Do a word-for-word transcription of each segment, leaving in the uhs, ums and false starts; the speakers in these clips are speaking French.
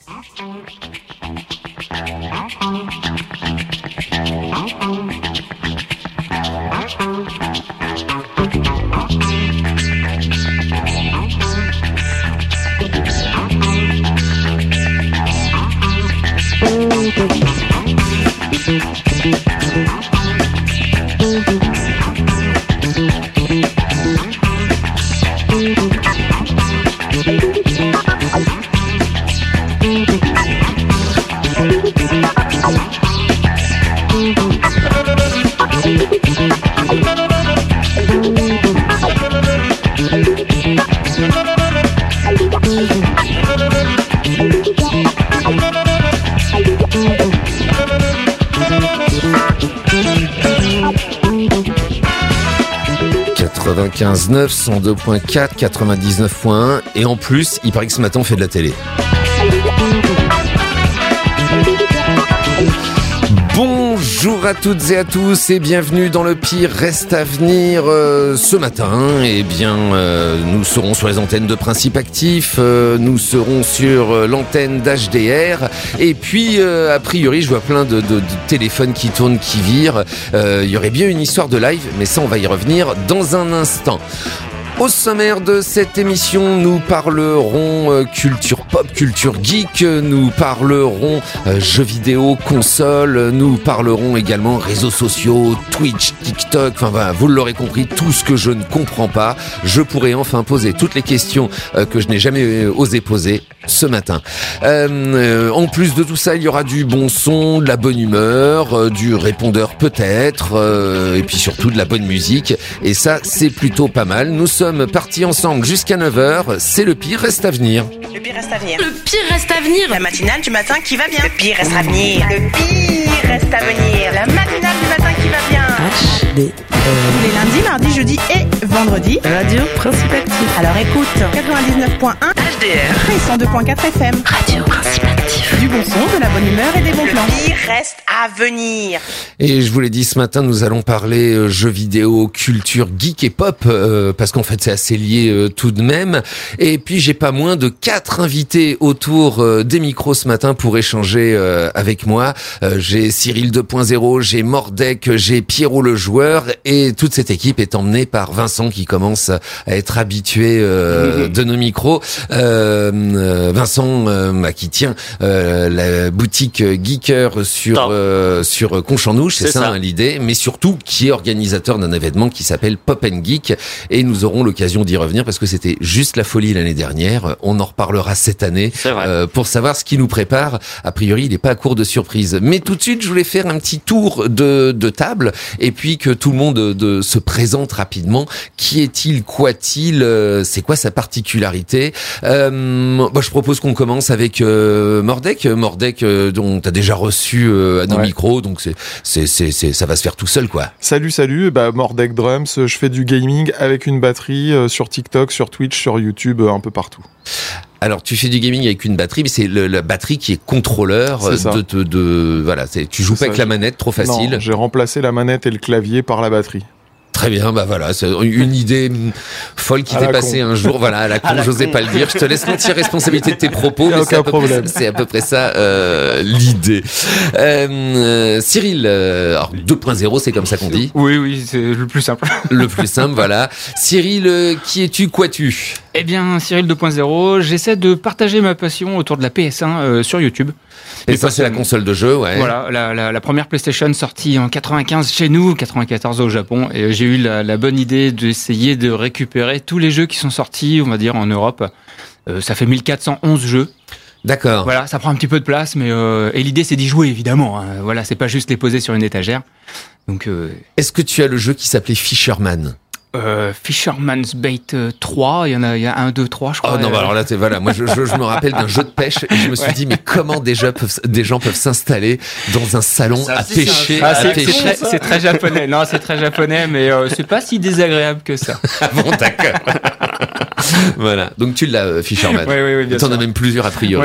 quatre-vingt-quinze neuf, cent deux point quatre, quatre-vingt-dix-neuf point un et en plus, il paraît que ce matin on fait de la télé. Bonjour à toutes et à tous et bienvenue dans Le Pire Reste à Venir. Euh, ce matin, eh bien, euh, nous serons sur les antennes de Principe Actif, euh, nous serons sur euh, l'antenne d'H D R et puis, euh, a priori, je vois plein de, de, de téléphones qui tournent, qui virent. Euh, il y aurait bien une histoire de live, mais ça, on va y revenir dans un instant. Au sommaire de cette émission, nous parlerons euh, culture pop, culture geek, nous parlerons euh, jeux vidéo, consoles, nous parlerons également réseaux sociaux, Twitch, TikTok, enfin voilà, vous l'aurez compris, tout ce que je ne comprends pas. Je pourrai enfin poser toutes les questions euh, que je n'ai jamais euh, osé poser ce matin. Euh, euh, en plus de tout ça, il y aura du bon son, de la bonne humeur, euh, du répondeur peut-être, euh, et puis surtout de la bonne musique. Et ça, c'est plutôt pas mal. Nous sommes partis ensemble jusqu'à neuf heures. C'est Le Pire Reste à Venir. Le Pire Reste à Venir. Le Pire Reste à Venir. La matinale du matin qui va bien. Le Pire Reste à Venir. Le Pire Reste à Venir. La matinale du matin qui va bien. H D R. Les lundis, mardis, jeudis et vendredis. Radio Principe Actif. Alors écoute, quatre-vingt-dix-neuf point un H D R et cent deux point quatre F M. Radio Principe Actif. Du bon son, de la bonne humeur et des bons plans. Le Pire Reste à Venir. Et je vous l'ai dit, ce matin, nous allons parler euh, jeux vidéo, culture geek et pop, euh, parce qu'en fait, c'est assez lié euh, tout de même. Et puis, j'ai pas moins de quatre invités autour euh, des micros ce matin pour échanger euh, avec moi. Euh, j'ai Cyril deux point zéro, j'ai Mordek, j'ai Pierrot le joueur, et toute cette équipe est emmenée par Vincent qui commence à être habitué euh, de nos micros. Euh, euh, Vincent, euh, qui tient euh, la boutique Geeker sur euh, sur Conchamp-Nouche, c'est, c'est ça, ça. Hein, l'idée, mais surtout qui est organisateur d'un événement qui s'appelle Pop and Geek, et nous aurons l'occasion d'y revenir parce que c'était juste la folie l'année dernière. On en reparlera cette année euh, pour savoir ce qui nous prépare. A priori, il n'est pas à court de surprises. Mais tout de suite, je voulais faire un petit tour de, de table et puis que tout le monde de, se présente rapidement. Qui est-il? Quoi-t-il? euh, C'est quoi sa particularité? euh, bah, Je propose qu'on commence avec euh, Mordek. Mordek, euh, dont tu as déjà reçu euh, à nos ouais. micros, donc c'est, c'est, c'est, c'est, ça va se faire tout seul, quoi. Salut, salut, bah, Mordek Drums, je fais du gaming avec une batterie euh, sur TikTok, sur Twitch, sur YouTube, euh, un peu partout. Alors, tu fais du gaming avec une batterie, mais c'est le, la batterie qui est contrôleur c'est de, de, de, voilà, c'est, tu joues c'est pas ça, avec la manette, trop facile. Non, j'ai remplacé la manette et le clavier par la batterie. Très bien, bah voilà, c'est une idée folle qui t'est passée con. un jour, voilà, à la con, à la j'osais con. pas le dire. Je te laisse l'entière responsabilité de tes propos, mais c'est à, près, c'est à peu près ça euh, l'idée. Euh, Cyril, euh, alors deux point zéro, c'est comme ça qu'on dit. Oui, oui, c'est le plus simple. Le plus simple, voilà. Cyril, euh, qui es-tu, quoi-tu? Eh bien, Cyril deux point zéro, j'essaie de partager ma passion autour de la P S un euh, sur YouTube. Et, et ça, c'est la console de jeu, ouais. Voilà, la, la, la première PlayStation sortie en quatre-vingt-quinze chez nous, quatre-vingt-quatorze au Japon, et j'ai eu la, la bonne idée d'essayer de récupérer tous les jeux qui sont sortis, on va dire, en Europe. Euh, ça fait mille quatre cent onze jeux. D'accord. Voilà, ça prend un petit peu de place, mais euh, et l'idée c'est d'y jouer évidemment. Hein. Voilà, c'est pas juste les poser sur une étagère. Donc. Euh... Est-ce que tu as le jeu qui s'appelait Fisherman? Euh, Fisherman's Bait trois, il y en a, il y a un, deux, trois, je crois. Oh non, bah alors là, t'es, voilà, moi je, je, je me rappelle d'un jeu de pêche et je me suis ouais. dit, mais comment des gens peuvent, des gens peuvent s'installer dans un salon ça, à c'est pêcher, ah, à c'est, pêcher. C'est très, c'est très japonais, non, c'est très japonais, mais euh, c'est pas si désagréable que ça. Bon, d'accord. Voilà, donc tu l'as, Fisherman. Oui, oui, oui, bien T'en sûr. as même plusieurs a priori. Oui, oui.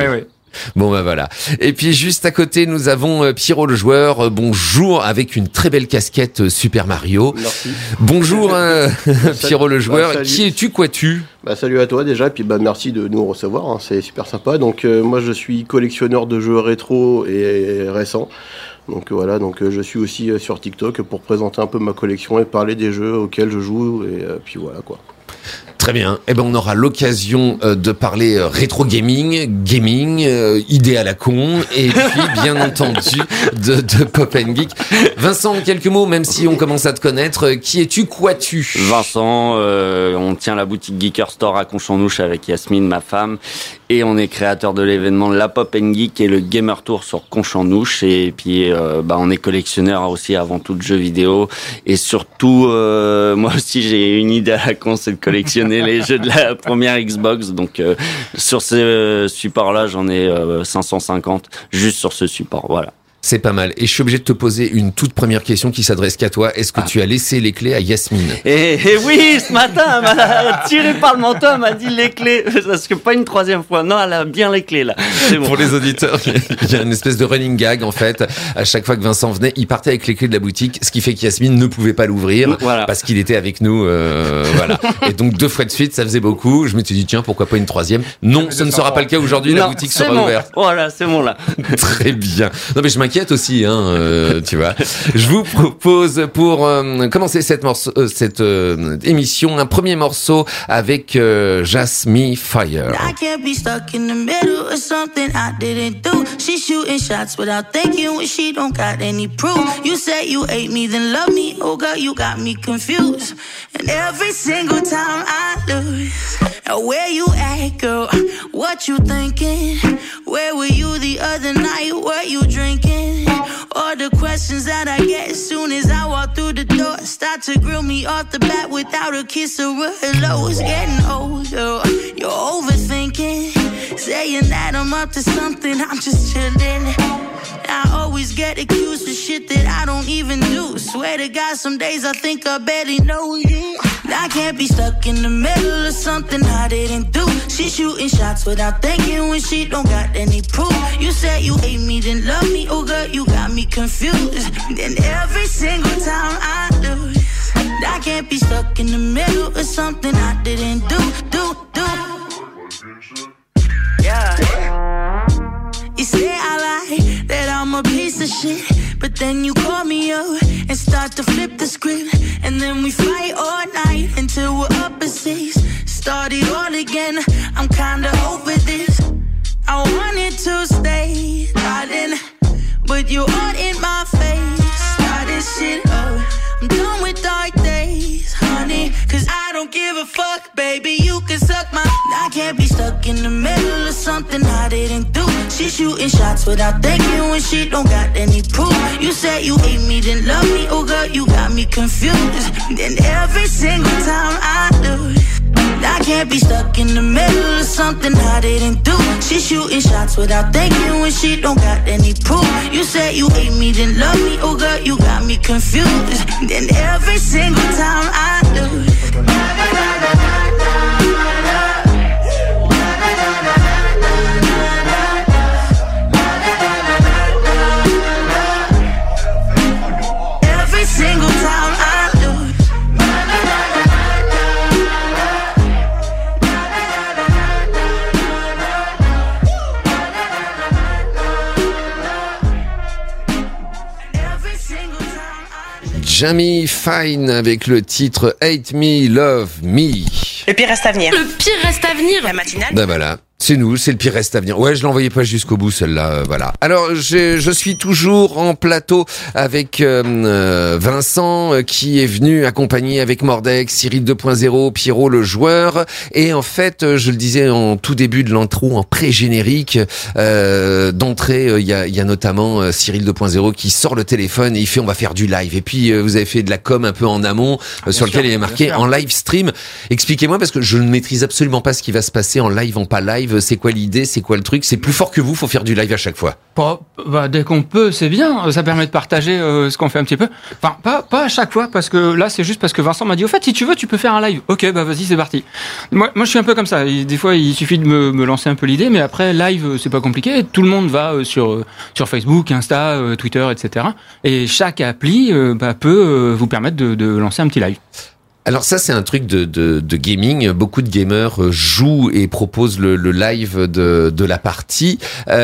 Bon ben voilà. Et puis juste à côté, nous avons euh, Pierrot le joueur. Euh, bonjour, avec une très belle casquette euh, Super Mario. Merci. Bonjour euh, Pierrot le joueur. Bah, Qui es-tu, quoi tu Bah, salut à toi déjà, et puis bah, merci de nous recevoir, hein, c'est super sympa. Donc euh, moi je suis collectionneur de jeux rétro et récents. Donc euh, voilà, donc euh, je suis aussi euh, sur TikTok pour présenter un peu ma collection et parler des jeux auxquels je joue, et euh, puis voilà quoi. Très bien. Eh ben, on aura l'occasion euh, de parler euh, rétro gaming, gaming, euh, idée à la con, et puis bien entendu de, de Pop and Geek. Vincent, en quelques mots, même si on commence à te connaître, euh, qui es-tu, quoi tu Vincent, euh, on tient la boutique Geeker Store à Conchanouche avec Yasmine, ma femme, et on est créateur de l'événement La Pop and Geek et le Gamer Tour sur Conchanouche, et puis euh, bah, on est collectionneur aussi avant tout de jeux vidéo, et surtout, euh, moi aussi j'ai une idée à la con, c'est de collectionner les jeux de la première Xbox. Donc euh, sur ce euh, support-là, j'en ai euh, cinq cent cinquante juste sur ce support. Voilà. C'est pas mal. Et je suis obligé de te poser une toute première question qui s'adresse qu'à toi. Est-ce que ah. tu as laissé les clés à Yasmine ? Et, et oui, ce matin, elle m'a tiré par le manteau, elle m'a dit les clés. Parce que pas une troisième fois. Non, elle a bien les clés là. C'est bon. Pour les auditeurs, il y a une espèce de running gag en fait. À chaque fois que Vincent venait, il partait avec les clés de la boutique, ce qui fait qu'Yasmine ne pouvait pas l'ouvrir voilà. parce qu'il était avec nous. Euh, voilà. Et donc deux fois de suite, ça faisait beaucoup. Je me suis dit tiens, pourquoi pas une troisième ? Non, ce ne sera pas le cas aujourd'hui. La boutique sera bon. ouverte. Voilà, c'est bon là. Très bien. Non mais je m'inquiète aussi, hein, euh, tu vois. Je vous propose pour euh, commencer cette, morceau, euh, cette euh, émission un premier morceau avec euh, Jasmine Fire. I can't be stuck in the middle of something I didn't do. She's shooting shots without thinking when she don't got any proof. You say you hate me, then love me. Oh girl, you got me confused. And every single time I lose, where you at, girl? What you thinking? Where were you the other night? Were you drinking? All the questions that I get as soon as I walk through the door start to grill me off the bat without a kiss or a hello. It's getting older, you're overthinking, saying that I'm up to something, I'm just chilling. I always get accused of shit that I don't even do. Swear to God, some days I think I barely know you. I can't be stuck in the middle of something I didn't do. She shooting shots without thinking when she don't got any proof. You said you hate me, then love me. Oh girl, you got me confused. Then every single time I lose, I can't be stuck in the middle of something I didn't do, do, do. Yeah. You say I lie, that I'm a piece of shit, but then you call me up and start to flip the script, and then we fight all night until we're up at six. Start it all again, I'm kinda over this. I wanted to stay, darling, but you're all in my face. Start this shit up, I'm done with dark days, honey, cause I don't give a fuck, baby, you can suck my. I can't be stuck in the middle of something I didn't do. She shooting shots without thinking when she don't got any proof. You said you hate me, then love me. Oh girl, you got me confused. Then every single time I lose, I can't be stuck in the middle of something I didn't do. She shooting shots without thinking when she don't got any proof. You said you hate me, then love me. Oh girl, you got me confused. Then every single time I lose. Jamie Fine avec le titre Hate Me, Love Me. Le pire reste à venir. Le pire reste à venir. La matinale. Ben voilà. C'est nous, c'est le pire reste à venir. Ouais, je l'envoyais pas jusqu'au bout, celle-là, euh, voilà. Alors, je, je suis toujours en plateau avec euh, Vincent, euh, qui est venu accompagner avec Mordex, Cyril deux point zéro, Pierrot le joueur. Et en fait, euh, je le disais en tout début de l'intro, en pré-générique, euh, d'entrée, il euh, y, a, y a notamment euh, Cyril deux point zéro qui sort le téléphone et il fait « on va faire du live ». Et puis, euh, vous avez fait de la com un peu en amont, euh, sur sûr, lequel il est marqué « en live stream ». Expliquez-moi, parce que je ne maîtrise absolument pas ce qui va se passer en live, en pas live. live, c'est quoi l'idée, c'est quoi le truc? C'est plus fort que vous, faut faire du live à chaque fois. Pas, bah, dès qu'on peut, c'est bien. Ça permet de partager euh, ce qu'on fait un petit peu. Enfin, pas, pas à chaque fois, parce que là, c'est juste parce que Vincent m'a dit, au fait, si tu veux, tu peux faire un live. Ok, bah vas-y, c'est parti. Moi, moi, je suis un peu comme ça. Et des fois, il suffit de me, me lancer un peu l'idée, mais après, live, c'est pas compliqué. Tout le monde va euh, sur euh, sur Facebook, Insta, euh, Twitter, et cetera. Et chaque appli euh, bah, peut euh, vous permettre de, de lancer un petit live. Alors ça, c'est un truc de, de, de gaming. Beaucoup de gamers jouent et proposent le, le live de, de la partie.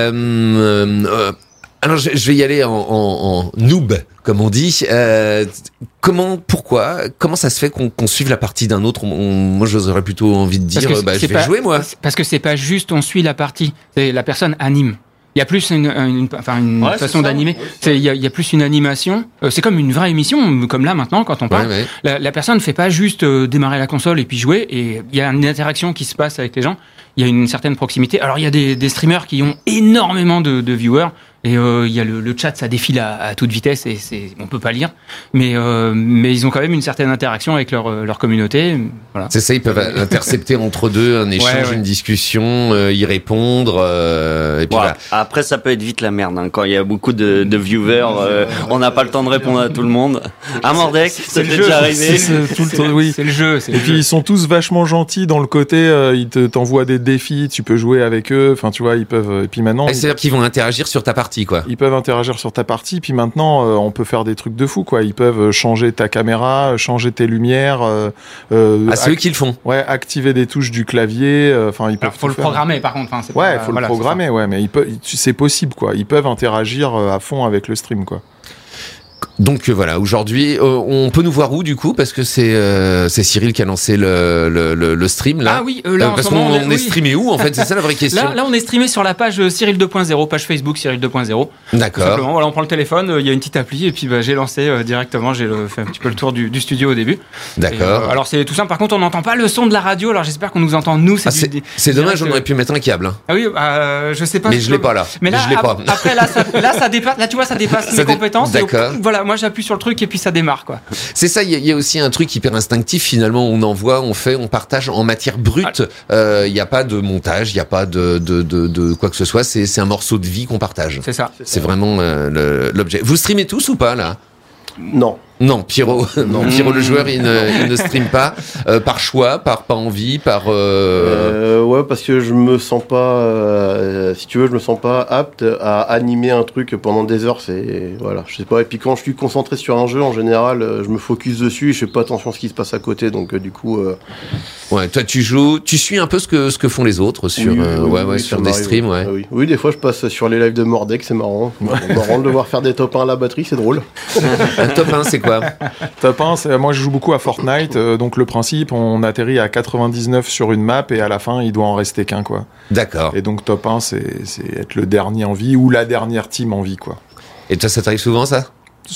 Euh, euh, alors, je, je vais y aller en, en, en noob, comme on dit. Euh, comment, pourquoi, comment ça se fait qu'on, qu'on suive la partie d'un autre? on, Moi, j'aurais plutôt envie de dire, bah, je vais pas, jouer, moi. Parce que c'est pas juste on suit la partie. C'est la personne anime. Il y a plus une, une, enfin une ouais, façon d'animer. C'est, il, y a, il y a plus une animation. Euh, c'est comme une vraie émission, comme là maintenant quand on parle. Ouais, ouais. La, la personne ne fait pas juste euh, démarrer la console et puis jouer. Et il y a une interaction qui se passe avec les gens. Il y a une certaine proximité. Alors il y a des, des streamers qui ont énormément de, de viewers. Et euh, il y a le, le chat, ça défile à, à toute vitesse et c'est, on peut pas lire. Mais euh, mais ils ont quand même une certaine interaction avec leur leur communauté. Voilà. C'est ça, ils peuvent intercepter entre deux un échange, ouais, ouais. une discussion, euh, y répondre. Euh, et puis ouais. voilà. Après, ça peut être vite la merde hein, quand il y a beaucoup de, de viewers. Euh, on n'a pas le temps de répondre à tout le monde. À Mordek, c'est, c'est déjà arrivé. C'est, c'est, tout le temps, oui. C'est le jeu. C'est et le puis jeu. Ils sont tous vachement gentils dans le côté. Euh, ils te, t'envoient des défis, tu peux jouer avec eux. Enfin, tu vois, ils peuvent. Et puis maintenant. Et c'est-à-dire qu'ils vont interagir sur ta partie, quoi. Ils peuvent interagir sur ta partie, puis maintenant euh, on peut faire des trucs de fou quoi. Ils peuvent changer ta caméra, changer tes lumières. Euh, euh, ah, c'est ac- eux qui le font. Ouais, activer des touches du clavier. Enfin, euh, ils peuvent. Alors, faut le faire. programmer par contre. Hein, c'est ouais, pas, faut voilà, le programmer, ouais, mais ils peuvent, c'est possible quoi. Ils peuvent interagir à fond avec le stream quoi. Donc euh, voilà, aujourd'hui, euh, on peut nous voir où du coup? Parce que c'est euh, c'est Cyril qui a lancé le le, le, le stream là. Ah oui, euh, là euh, parce qu'on on, est, on est oui. streamé où en fait? C'est ça la vraie question. Là, là, on est streamé sur la page Cyril deux point zéro, page Facebook Cyril deux point zéro. D'accord. Tout simplement, voilà, on prend le téléphone, il euh, y a une petite appli et puis bah, j'ai lancé euh, directement, j'ai le, fait un petit peu le tour du, du studio au début. D'accord. Et, euh, alors c'est tout simple. Par contre, on n'entend pas le son de la radio. Alors j'espère qu'on nous entend nous. C'est, ah, c'est, du, c'est du dommage, on direct, aurait pu mettre un câble. Hein. Ah oui, euh, je sais pas. Mais je l'ai pas là. Mais là, je l'ai pas. Après là, ça, là, ça dépasse. Là, tu vois, ça dépasse ça mes dé... compétences. D'accord. Et, voilà, moi j'appuie sur le truc et puis ça démarre quoi. C'est ça, il y, y a aussi un truc hyper instinctif finalement, on envoie, on fait, on partage en matière brute, il euh, n'y a pas de montage, il n'y a pas de, de, de, de quoi que ce soit, c'est, c'est un morceau de vie qu'on partage. C'est ça. C'est, c'est vraiment euh, le, l'objet. Vous streamez tous ou pas là? Non. Non, Pierrot, non, Pierrot le joueur, il ne, il ne stream pas euh, par choix, par pas envie, par. Euh... Euh, ouais, parce que je me sens pas, euh, si tu veux, je me sens pas apte à animer un truc pendant des heures. C'est voilà, je sais pas. Et puis quand je suis concentré sur un jeu, en général, je me focus dessus, et je fais pas attention à ce qui se passe à côté, donc euh, du coup. Euh... Ouais, toi tu joues, tu suis un peu ce que ce que font les autres sur, oui, euh, oui, ouais, oui, ouais, sur des streams, ouais. Oui. oui, des fois je passe sur les lives de Mordek, c'est marrant. C'est marrant de le voir faire des top un à la batterie, c'est drôle. Un top un, c'est quoi? Top un, c'est, moi je joue beaucoup à Fortnite, euh, donc le principe, on atterrit à quatre-vingt-dix-neuf sur une map et à la fin il doit en rester qu'un quoi. D'accord. Et donc top un, c'est, c'est être le dernier en vie ou la dernière team en vie quoi. Et toi ça t'arrive souvent ça?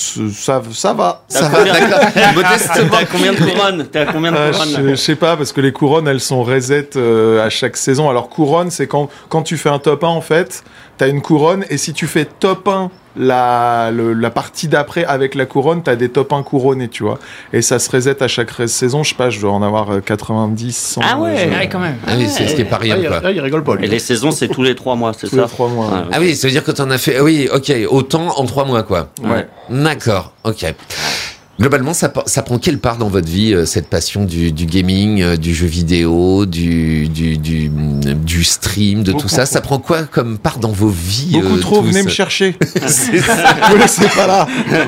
Ça, ça va. Ça va, d'accord. Modestement. T'as combien de couronnes? T'as combien de couronnes? euh, Je sais pas, parce que les couronnes, elles sont reset euh, à chaque saison. Alors, couronne, c'est quand, quand tu fais un top un, en fait, t'as une couronne, et si tu fais top un, la, le, la partie d'après avec la couronne, t'as des top un couronnés, tu vois. Et ça se reset à chaque saison. Je sais pas, je dois en avoir quatre-vingt-dix, cent. Ah ouais, je... ouais quand même. Ah oui, c'est ce qui est pas rien, quoi. Ah, il rigole pas, lui. Et les saisons, c'est tous les trois mois, c'est tous ça? Tous les trois mois. Ah, okay. Ah oui, ça veut dire que t'en as fait, oui, ok, autant en trois mois, quoi. Ouais. D'accord, ok. Globalement, ça, ça prend quelle part dans votre vie, euh, cette passion du, du gaming, euh, du jeu vidéo, du, du, du, du stream, de Beaucoup. Tout ça? Ça prend quoi comme part dans vos vies? Beaucoup euh, trop, tous? venez me chercher. C'est ça. Vous laissez pas là.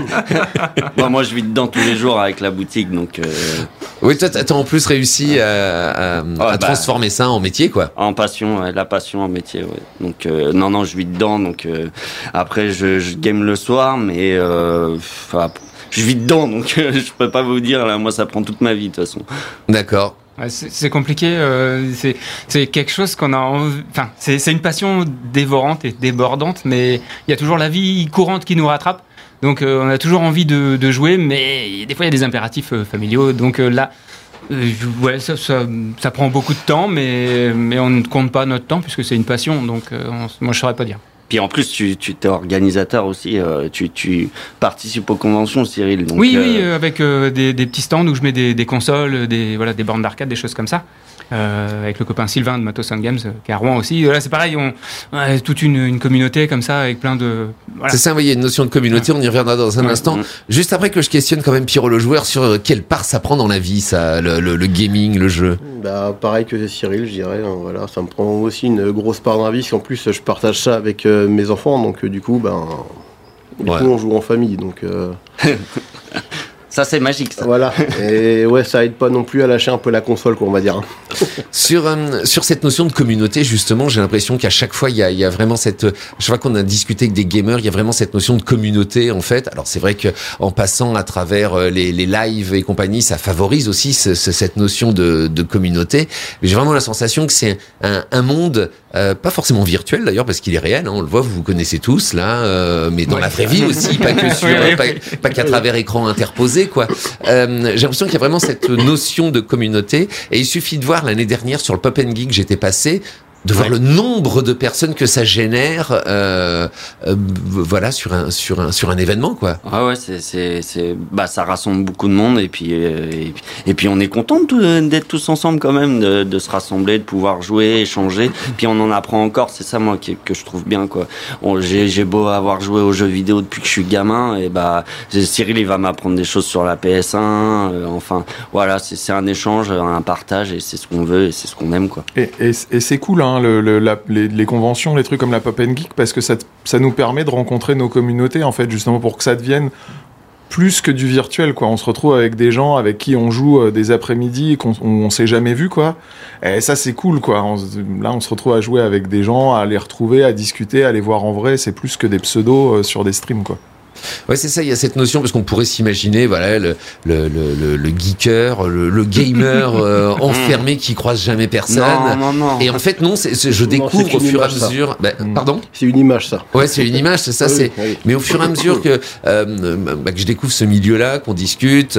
Bon, moi, je vis dedans tous les jours avec la boutique, donc... Euh... Oui, toi, t'as en plus réussi à, à, ouais, à bah, transformer ça en métier, quoi. En passion, ouais, la passion en métier, ouais. Donc, euh, non, non, je vis dedans, donc... Euh, après, je, je game le soir, mais... Euh, je vis dedans, donc euh, je peux pas vous dire, là, moi, ça prend toute ma vie, de toute façon. D'accord. Ouais, c'est, c'est compliqué, euh, c'est, c'est quelque chose qu'on a envie, enfin, c'est, c'est une passion dévorante et débordante, mais il y a toujours la vie courante qui nous rattrape. Donc, euh, on a toujours envie de, de jouer, mais des fois, il y a des impératifs euh, familiaux. Donc euh, là, euh, ouais, ça, ça, ça prend beaucoup de temps, mais, mais on ne compte pas notre temps puisque c'est une passion. Donc, euh, on, moi, je saurais pas dire. Puis en plus, tu, tu t'es organisateur aussi, euh, tu, tu participes aux conventions, Cyril. Donc, oui, euh... oui, euh, avec euh, des, des petits stands où je mets des, des consoles, des, voilà, des bornes d'arcade, des choses comme ça. Euh, avec le copain Sylvain de Matos Sound Games, euh, qui est à Rouen aussi. Là, c'est pareil, on a toute une, une communauté comme ça, avec plein de... Voilà. C'est ça, il y a une notion de communauté, on y reviendra dans un ouais. instant. Juste après que je questionne quand même Pierrot le joueur sur quelle part ça prend dans la vie, ça, le, le, le gaming, le jeu. Bah, pareil que Cyril, je dirais. Hein, voilà, ça me prend aussi une grosse part dans la vie, parce qu'en plus, je partage ça avec euh, mes enfants, donc euh, du coup, ben, du ouais. coup, on joue en famille, donc... Euh... Ça, c'est magique, ça. Voilà. Et ouais, ça aide pas non plus à lâcher un peu la console, quoi, on va dire. sur, euh, sur cette notion de communauté, justement, j'ai l'impression qu'à chaque fois, il y a, il y a vraiment cette, chaque fois qu'on a discuté avec des gamers, il y a vraiment cette notion de communauté, en fait. Alors, c'est vrai que, en passant à travers les, les lives et compagnie, ça favorise aussi ce, ce, cette notion de, de communauté. Mais j'ai vraiment la sensation que c'est un, un monde, euh, pas forcément virtuel, d'ailleurs, parce qu'il est réel, hein, on le voit, vous vous connaissez tous, là, euh, mais dans ouais. la vraie vie aussi, pas que sur, oui, pas, pas qu'à travers écran interposé, quoi. Euh, j'ai l'impression qu'il y a vraiment cette notion de communauté, et il suffit de voir l'année dernière sur le Pop and Geek, j'étais passé, de voir ouais. le nombre de personnes que ça génère, euh, euh, voilà, sur un sur un sur un événement, quoi. Ah ouais, c'est c'est c'est bah ça rassemble beaucoup de monde, et puis et puis, et puis on est content de tout, d'être tous ensemble quand même, de, de se rassembler, de pouvoir jouer, échanger, puis on en apprend encore. C'est ça moi qui, que je trouve bien, quoi. On, j'ai j'ai beau avoir joué aux jeux vidéo depuis que je suis gamin, et bah Cyril il va m'apprendre des choses sur la P S un. Euh, enfin voilà, c'est c'est un échange, un partage, et c'est ce qu'on veut et c'est ce qu'on aime, quoi. Et et, et c'est cool, hein. Le, le, la, les, les conventions, les trucs comme la Pop and Geek, parce que ça, ça nous permet de rencontrer nos communautés, en fait, justement pour que ça devienne plus que du virtuel, quoi. On se retrouve avec des gens avec qui on joue euh, des après-midi qu'on on, on s'est jamais vu, quoi. Et ça, c'est cool, quoi. On, là, on se retrouve à jouer avec des gens, à les retrouver, à discuter, à les voir en vrai. C'est plus que des pseudos euh, sur des streams, quoi. Ouais, c'est ça, il y a cette notion, parce qu'on pourrait s'imaginer, voilà, le, le, le, le, le geeker, le, le gamer euh, enfermé qui croise jamais personne. Non, non, non. Et en fait, non, c'est, c'est, je découvre non, c'est au fur et à mesure. Bah, pardon ? C'est une image, ça. Ouais, c'est une image, c'est ça. Oui, c'est. Oui. Mais au fur et à mesure que, euh, bah, que je découvre ce milieu-là, qu'on discute,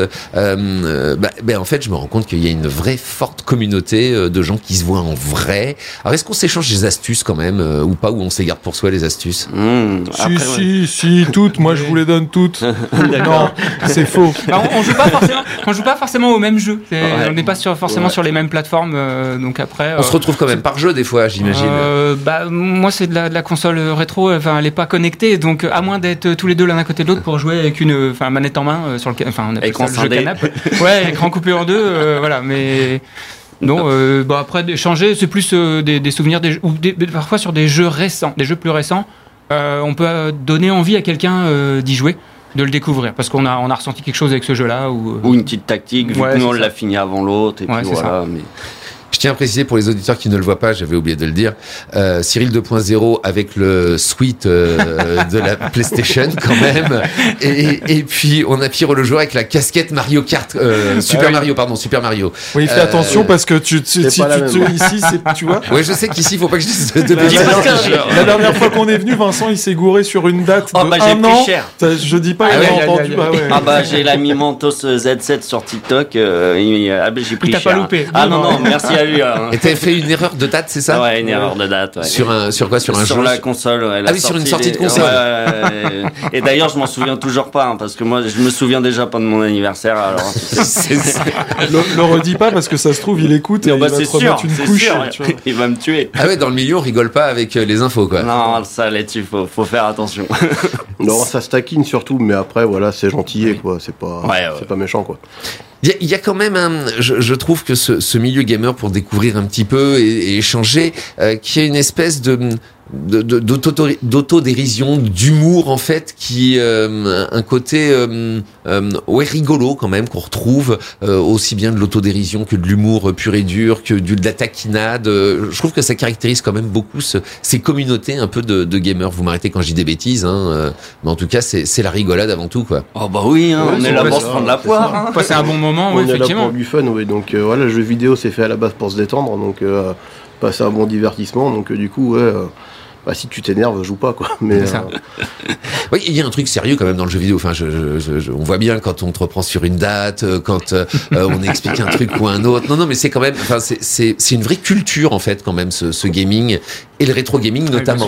euh, bah, bah, en fait, je me rends compte qu'il y a une vraie forte communauté de gens qui se voient en vrai. Alors, est-ce qu'on s'échange des astuces quand même, euh, ou pas, ou on se les garde pour soi, les astuces ? mmh, Si, après, si, ouais. si, toutes. Moi, je vous les donne toutes. Non, c'est faux. Alors, on joue pas forcément, on joue pas forcément au même jeu. Ouais. On n'est pas sur, forcément ouais. sur les mêmes plateformes. Euh, donc après, on euh, se retrouve quand même par jeu des fois, j'imagine. Euh, bah, moi, c'est de la, de la console rétro. Enfin, elle est pas connectée, donc à moins d'être tous les deux l'un à côté de l'autre pour jouer avec une, enfin, manette en main euh, sur le, enfin, on appelle ça le jeu canapé. Ouais, écran coupé en deux, euh, voilà. Mais non, euh, bah après d'échanger, c'est plus euh, des, des souvenirs, des, ou des, parfois sur des jeux récents, des jeux plus récents. Euh, on peut donner envie à quelqu'un euh, d'y jouer, de le découvrir, parce qu'on a, on a ressenti quelque chose avec ce jeu-là. Ou, ou une petite tactique, vu ouais, que nous on ça. l'a fini avant l'autre, et ouais, puis voilà. Mais... Je tiens à préciser pour les auditeurs qui ne le voient pas, j'avais oublié de le dire, euh, Cyril deux point zéro avec le suite euh, de la PlayStation quand même, et, et puis on a Pierrot le joueur avec la casquette Mario Kart, euh, Super ah oui. Mario, pardon, Super Mario. Oui, fais euh, attention parce que tu, tu, si, tu, tu ici, c'est, tu vois. Oui, je sais qu'ici, il faut pas que je dise de, de la, la dernière fois qu'on est venu, Vincent, il s'est gouré sur une date oh, de bah, un an. Cher. Je dis pas, ah il ouais, a entendu. Ah, ouais. ah bah j'ai l'ami Mentos Z sept sur TikTok, euh, il, ah, bah, j'ai pris il t'a cher. pas loupé. Ah non non, merci à lui. Hein. Et t'avais fait une erreur de date, c'est ça ? Ouais, une erreur de date. Ouais. Sur un, sur quoi ? Sur un sur jeu ? la console. Ouais, la ah oui, sur une sortie des... de console. Ouais, ouais, ouais. Et d'ailleurs, je m'en souviens toujours pas, hein, parce que moi, je me souviens déjà pas de mon anniversaire. Alors, c'est, c'est... le, le redis pas parce que ça se trouve, il écoute et non, bah, il va te sûr, remettre une couche. Sûr, tu vois. Il va me tuer. Ah ouais, dans le milieu, on rigole pas avec les infos, quoi. Non, ça là-dessus, faut, faut faire attention. Non, ça se taquine surtout, mais après, voilà, c'est gentil, quoi. C'est pas, ouais, ouais. c'est pas méchant, quoi. Il y, y a quand même un, je, je trouve que ce, ce milieu gamer, pour découvrir un petit peu et, et échanger, euh, qui a une espèce de, de, de d'auto, d'autodérision, d'humour en fait, qui euh, un côté euh, euh, ouais rigolo quand même qu'on retrouve euh, aussi bien de l'autodérision que de l'humour pur et dur, que du, de la taquinade. Je trouve que ça caractérise quand même beaucoup ce, ces communautés un peu de, de gamers. Vous m'arrêtez quand je dis des bêtises, hein, euh, mais en tout cas c'est, c'est la rigolade avant tout, quoi. Oh bah oui, hein, ouais, on est là pour se prendre la poire. Hein. C'est un bon moment. On oui, est là pour du fun, oui. Donc euh, voilà, le jeu vidéo c'est fait à la base pour se détendre, donc euh, passer un bon divertissement. Donc euh, du coup, ouais, euh, bah, si tu t'énerves, joue pas, quoi. Mais c'est ça. Euh... Oui, il y a un truc sérieux quand même dans le jeu vidéo. Enfin, je, je, je, on voit bien quand on te reprend sur une date, quand euh, on explique un truc ou un autre. Non, non, mais c'est quand même, enfin, c'est, c'est, c'est une vraie culture en fait quand même ce, ce gaming et le rétro gaming notamment. Ouais,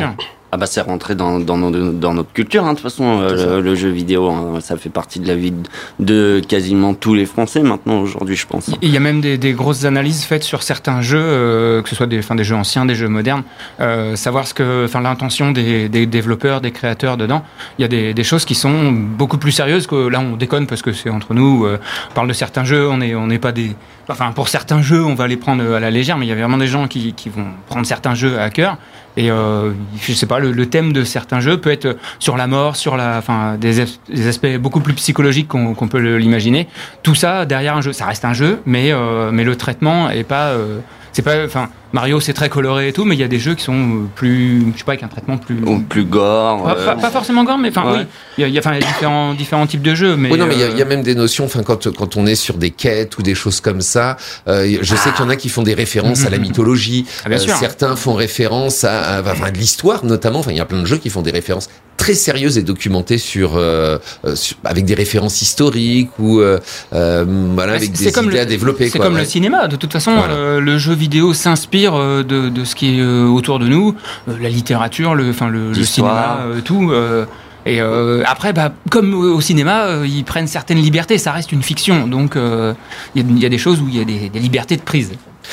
Ah bah c'est rentré dans, dans, nos, dans notre culture, hein, de toute façon, euh, le, le jeu vidéo, hein, ça fait partie de la vie de, de quasiment tous les Français maintenant, aujourd'hui, je pense. Il y a même des, des grosses analyses faites sur certains jeux, euh, que ce soit des, enfin, des jeux anciens, des jeux modernes, euh, savoir ce que, enfin, l'intention des, des développeurs, des créateurs dedans. Il y a des, des choses qui sont beaucoup plus sérieuses que là, on déconne parce que c'est entre nous, euh, on parle de certains jeux, on n'est on n'est pas des... Enfin, pour certains jeux, on va les prendre à la légère, mais il y a vraiment des gens qui, qui vont prendre certains jeux à cœur. Et euh, je sais pas, le, le thème de certains jeux peut être sur la mort, sur la, enfin, des, des aspects beaucoup plus psychologiques qu'on, qu'on peut l'imaginer. Tout ça derrière un jeu, ça reste un jeu, mais euh, mais le traitement est pas, euh, c'est pas, enfin, Mario c'est très coloré et tout, mais il y a des jeux qui sont plus, je sais pas, avec un traitement plus, Ou plus gore. Pas, euh... pas, pas forcément gore, mais enfin Ouais. oui, il y a, il y a, enfin, il y a différents différents types de jeux, mais Oui, non, mais il y, a- euh, il y a même des notions, enfin, quand, quand on est sur des quêtes ou des choses comme ça, euh, je sais qu'il y en a qui font des références à la mythologie. Ah, bien sûr. Certains font référence à, à, enfin, de l'histoire, notamment. Enfin, il y a plein de jeux qui font des références très sérieuses et documentées sur, euh, euh, sur avec des références historiques ou, euh, euh, voilà, avec c'est des comme idées le- à développer. C'est quoi, comme ouais. le cinéma. De toute façon, Voilà. euh, le jeu vidéo s'inspire euh, de, de ce qui est euh, autour de nous, euh, la littérature, le, enfin le, le L'histoire. cinéma, euh, tout. euh, et euh, après, bah, comme au cinéma, euh, ils prennent certaines libertés. Ça reste une fiction, donc euh, il y, a- il y a des choses où il y a des, des libertés de prise.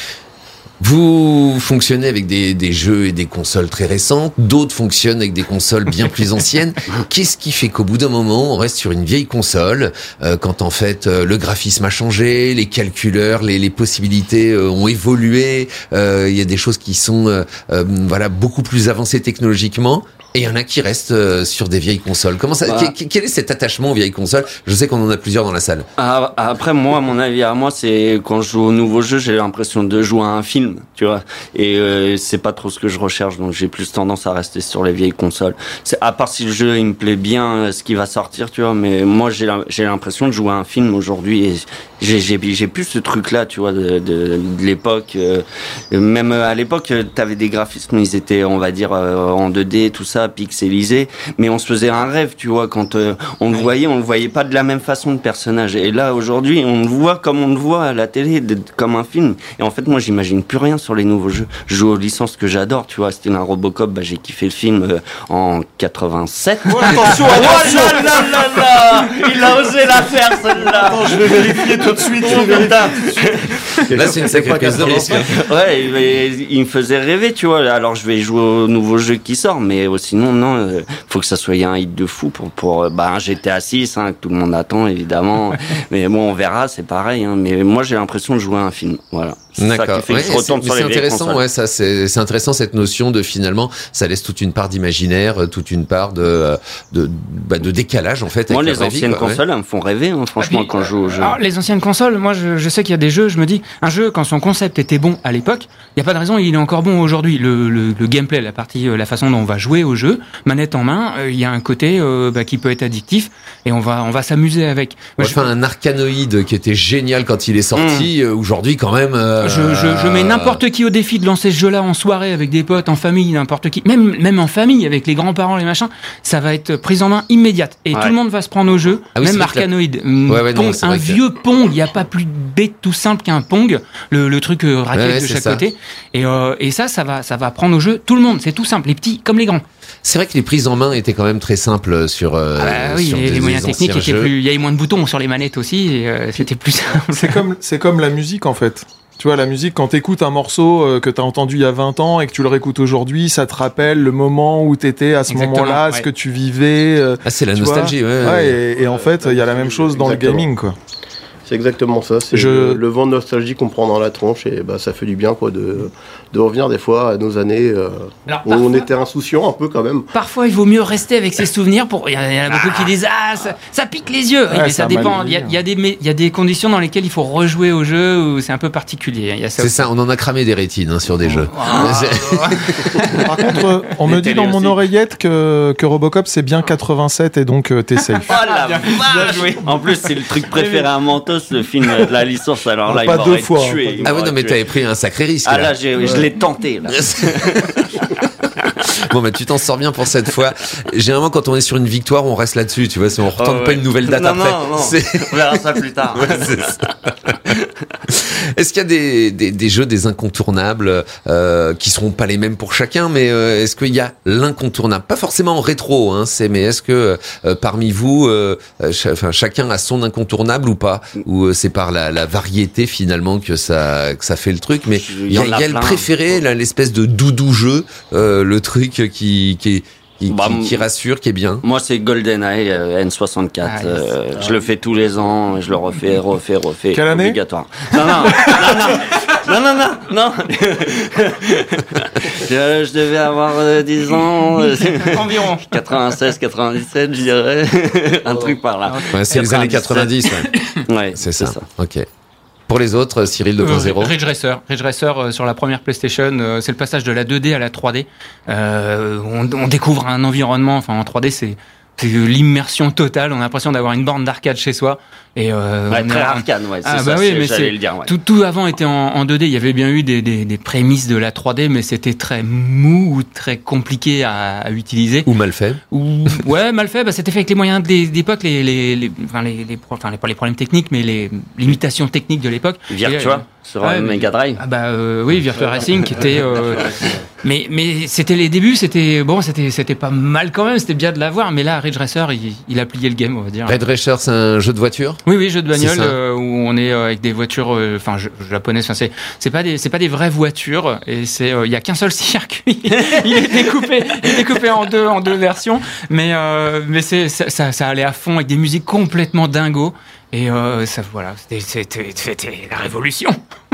Vous fonctionnez avec des, des jeux et des consoles très récentes, d'autres fonctionnent avec des consoles bien plus anciennes. Qu'est-ce qui fait qu'au bout d'un moment, on reste sur une vieille console, euh, quand en fait euh, le graphisme a changé, les calculeurs, les, les possibilités euh, ont évolué, euh, il y a des choses qui sont euh, euh, voilà beaucoup plus avancées technologiquement. Et il y en a qui restent euh, sur des vieilles consoles. Comment ça, Bah. quel, quel est cet attachement aux vieilles consoles? Je sais qu'on en a plusieurs dans la salle. Ah, après, moi, mon avis à moi, c'est quand je joue au nouveau jeu, j'ai l'impression de jouer à un film, tu vois. Et euh, c'est pas trop ce que je recherche, donc j'ai plus tendance à rester sur les vieilles consoles. C'est à part si le jeu il me plaît bien, euh, ce qui va sortir, tu vois. Mais moi, j'ai la- j'ai l'impression de jouer à un film aujourd'hui et j'ai j'ai j'ai plus ce truc-là, tu vois, de, de, de l'époque. euh, même à l'époque, euh, t'avais des graphismes, ils étaient, on va dire, euh, en deux D, tout ça, pixelisé, mais on se faisait un rêve, tu vois, quand euh, on le voyait, on le voyait pas de la même façon de personnage. Et là, aujourd'hui, on le voit comme on le voit à la télé, de- comme un film. Et en fait, moi, j'imagine plus rien sur les nouveaux jeux. Je joue aux licences que j'adore, tu vois. C'était un Robocop, bah, j'ai kiffé le film euh, en quatre-vingt-sept. Oh, attention, Oh attention. là là là là, il a osé la faire, celle-là. Attends, je vais vérifier tout de suite. Je vais vérifier. Là, c'est une sacrée prise de risque. Ouais, mais il me faisait rêver, tu vois. Alors je vais jouer au nouveau jeu qui sort, mais euh, sinon non, euh, faut que ça soit un hit de fou pour pour euh, bah un G T A six, hein, que tout le monde attend évidemment. Mais bon, on verra, c'est pareil. Hein, mais moi, j'ai l'impression de jouer à un film. Voilà. C'est ça D'accord. qui fait Ouais, que je c'est retourne mais sur c'est les vieilles intéressant, consoles. ouais, ça c'est c'est intéressant cette notion de finalement ça laisse toute une part d'imaginaire, toute une part de de bah, de décalage en fait. Moi, avec les la vraie vie, anciennes quoi, ouais. consoles, elles me font rêver, hein, franchement, Et puis, quand je joue aux jeux. Alors, les anciennes consoles, moi je, je sais qu'il y a des jeux, je me dis, un jeu quand son concept était bon à l'époque, il n'y a pas de raison, il est encore bon aujourd'hui. Le, le, le gameplay, la partie, euh, la façon dont on va jouer au jeu, manette en main, euh, il y a un côté euh, bah, qui peut être addictif et on va on va s'amuser avec. Moi, Enfin, un Arkanoïde qui était génial quand il est sorti, euh, aujourd'hui quand même. euh, Je, je, je mets n'importe qui au défi de lancer ce jeu-là en soirée avec des potes, en famille, n'importe qui, même même en famille avec les grands-parents, les machins, ça va être prise en main immédiate et Ouais. tout le monde va se prendre au jeu, Ah oui, c'est même vrai que la- Arkanoïde. Ouais, ouais, non, Pong, c'est un vrai que- vieux Pong, il n'y a pas plus bête tout simple qu'un Pong, le, le truc euh, raquette Ouais, ouais, de c'est chaque ça. côté. Et, euh, et ça, ça va, ça va prendre au jeu tout le monde. C'est tout simple, les petits comme les grands. C'est vrai que les prises en main étaient quand même très simples sur. Euh, Ah bah oui, sur les, des- les moyens des techniques anciens étaient jeux. plus. Il y avait moins de boutons sur les manettes aussi, et euh, c'était plus simple. C'est comme, c'est comme la musique en fait. Tu vois, la musique, quand t'écoutes un morceau euh, que t'as entendu il y a vingt ans et que tu le réécoutes aujourd'hui, ça te rappelle le moment où t'étais à ce Exactement, moment-là, ce ouais. que tu vivais. euh, Ah, c'est la tu nostalgie, vois. ouais. Ouais, et, et en fait, il y a la même chose dans Exactement. le gaming, quoi. C'est exactement ça, c'est Je- le, le vent de nostalgie qu'on prend dans la tronche et bah, ça fait du bien quoi de, de revenir des fois à nos années euh, Alors, où on parfois- était insouciant un peu quand même. Parfois, il vaut mieux rester avec ses souvenirs. Pour il y en a, il y en a beaucoup qui disent ah ça, ça pique les yeux. Oui, Ouais, mais ça ça a dépend. mal Il y, a, vieilli, il y a des mais il y a des conditions dans lesquelles il faut rejouer au jeu où c'est un peu particulier. Il y a ça C'est aussi. ça, on en a cramé des rétines hein, sur des jeux. Ah, C'est- Par contre, euh, on me Les dit télés dans mon aussi. oreillette que, que Robocop c'est bien quatre-vingt-sept et donc euh, t'es safe. Oh la vache. En plus, c'est le truc préféré à Mentos, le film de la licence. Alors là, Pas il deux m'aurait fois, hein, tué. pas deux il Ah oui, m'aurait non, mais tué. t'avais pris un sacré risque. Ah là. là, j'ai- je l'ai tenté, là. Bon, bah, tu t'en sors bien pour cette fois. Généralement, quand on est sur une victoire, on reste là-dessus, tu vois, si on retente ouais. pas une nouvelle date Non, après. non, non. C'est- On verra ça plus tard. Ouais, c'est ça. Est-ce qu'il y a des, des, des jeux, des incontournables euh, qui seront pas les mêmes pour chacun, mais euh, est-ce qu'il y a l'incontournable? Pas forcément en rétro, hein, c'est, mais est-ce que euh, parmi vous, euh, ch- enfin, chacun a son incontournable ou pas? Ou euh, c'est par la, la variété finalement que ça, que ça fait le truc? Mais il y a, y a le préféré, là, l'espèce de doudou jeu, euh, le truc qui, qui est Qui, bah, qui, qui rassure, qui est bien. Moi, c'est GoldenEye euh, N soixante-quatre. Ah, yes. euh, ah, je le fais tous les ans, je le refais, refais, refais. Quelle année? Obligatoire. Non, non, non, non, non, non, non. je, je devais avoir euh, dix ans. Euh, Environ. quatre-vingt-seize, quatre-vingt-dix-sept, je dirais. Un truc par là. Ouais, c'est les années quatre-vingt-dix. Ouais, ouais c'est, c'est ça. ça. Ok. Pour les autres, Cyril deux point zéro. Euh, Ridge Racer. Ridge Racer euh, sur la première PlayStation, euh, c'est le passage de la deux D à la trois D. Euh, on, on découvre un environnement, enfin en trois D, c'est, c'est l'immersion totale. On a l'impression d'avoir une borne d'arcade chez soi. Et euh, ouais, on très est... arcade, ouais. C'est ah, ça, bah oui, c'est, mais j'allais c'est... le dire. Ouais. Tout, tout avant était en, en deux D. Il y avait bien eu des, des, des prémices de la trois D, mais c'était très mou ou très compliqué à, à utiliser. Ou mal fait. Ou ouais, mal fait. Bah, c'était fait avec les moyens des, d'époque, les, les, les, enfin les, les, enfin les, pas les problèmes techniques, mais les limitations techniques de l'époque. Virtua. Et, sur ouais, Mega Drive. Ah bah euh, oui, Virtua Racing qui était. Euh, mais mais c'était les débuts, c'était bon, c'était c'était pas mal quand même, c'était bien de l'avoir. Mais là, Ridge Racer, il, il a plié le game, on va dire. Ridge Racer, c'est un jeu de voiture. Oui oui, jeu de bagnole euh, où on est euh, avec des voitures, enfin euh, japonaises. Enfin c'est c'est pas des c'est pas des vraies voitures et c'est il euh, y a qu'un seul circuit. il est découpé, il est découpé en deux en deux versions. Mais euh, mais c'est ça, ça ça allait à fond avec des musiques complètement dingos. Et euh, ça, voilà, c'était, c'était, c'était la révolution.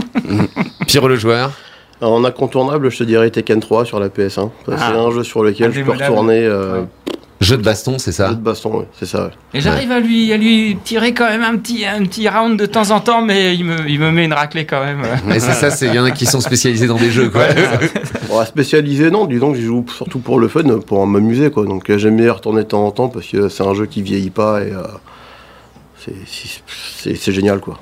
Pierre le joueur. En incontournable, je te dirais Tekken trois sur la P S un. C'est ah. un jeu sur lequel je peux retourner. Euh... Ouais. Jeu de baston, c'est ça? Jeu de baston, oui, c'est ça. Ouais. Et j'arrive ouais. à lui, à lui tirer quand même un petit, un petit round de temps en temps, mais il me, il me met une raclée quand même. Mais c'est ça, il y en a qui sont spécialisés dans des jeux, quoi. Bon, spécialisé, non, disons que j'y joue surtout pour le fun, pour m'amuser, quoi. Donc j'aime bien y retourner de temps en temps parce que c'est un jeu qui vieillit pas et. Euh... C'est, c'est, c'est génial, quoi.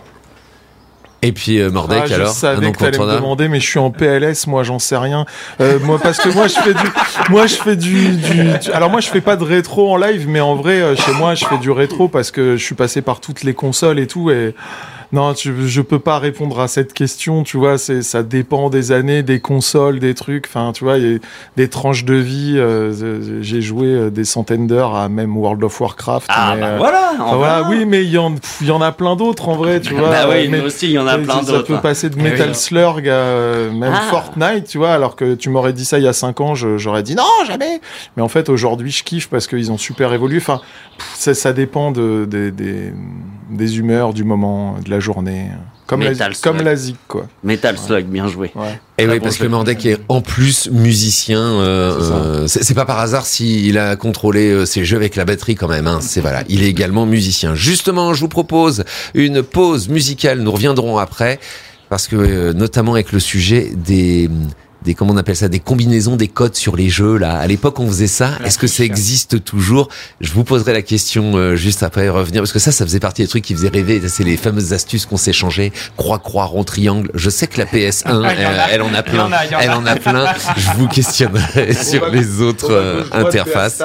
Et puis euh, Mordek, ah, alors, je savais que t'allais me demander, mais je suis en P L S, moi j'en sais rien. Euh, moi parce que moi je fais du, moi je fais du, du, du, alors moi je fais pas de rétro en live, mais en vrai euh, chez moi je fais du rétro parce que je suis passé par toutes les consoles et tout et. Non, tu, je peux pas répondre à cette question, tu vois, c'est, ça dépend des années, des consoles, des trucs, enfin, tu vois, il y a des tranches de vie, euh, j'ai joué des centaines d'heures à même World of Warcraft. Ah, mais, bah euh, voilà, enfin, voilà, oui, mais il y en, il y en a plein d'autres, en vrai, tu vois. Bah oui, mais, nous aussi, il y en a plein ça d'autres. Ça peut passer de Metal oui, Slug à même ah. Fortnite, tu vois, alors que tu m'aurais dit ça il y a cinq ans, je, j'aurais dit non, jamais. Mais en fait, aujourd'hui, je kiffe parce qu'ils ont super évolué, enfin, ça, ça dépend de, de, de, des humeurs, du moment, de la journée. Comme la, comme la zik, quoi. Metal Slug, ouais. Bien joué. Ouais. Et oui, parce que Mordek est en plus musicien. Euh, c'est, euh, c'est, c'est pas par hasard s'il a contrôlé euh, ses jeux avec la batterie quand même. Hein. C'est voilà, il est également musicien. Justement, je vous propose une pause musicale. Nous reviendrons après parce que euh, notamment avec le sujet des des comment on appelle ça, des combinaisons, des codes sur les jeux là. À l'époque, on faisait ça. Est-ce que ça existe toujours? Je vous poserai la question euh, juste après revenir parce que ça, ça faisait partie des trucs qui faisaient rêver. C'est les fameuses astuces qu'on s'échangeait. Croix, croix, rond, triangle. Je sais que la P S un, elle, elle en a plein. Elle en a plein. Je vous questionnerai sur les autres euh, interfaces.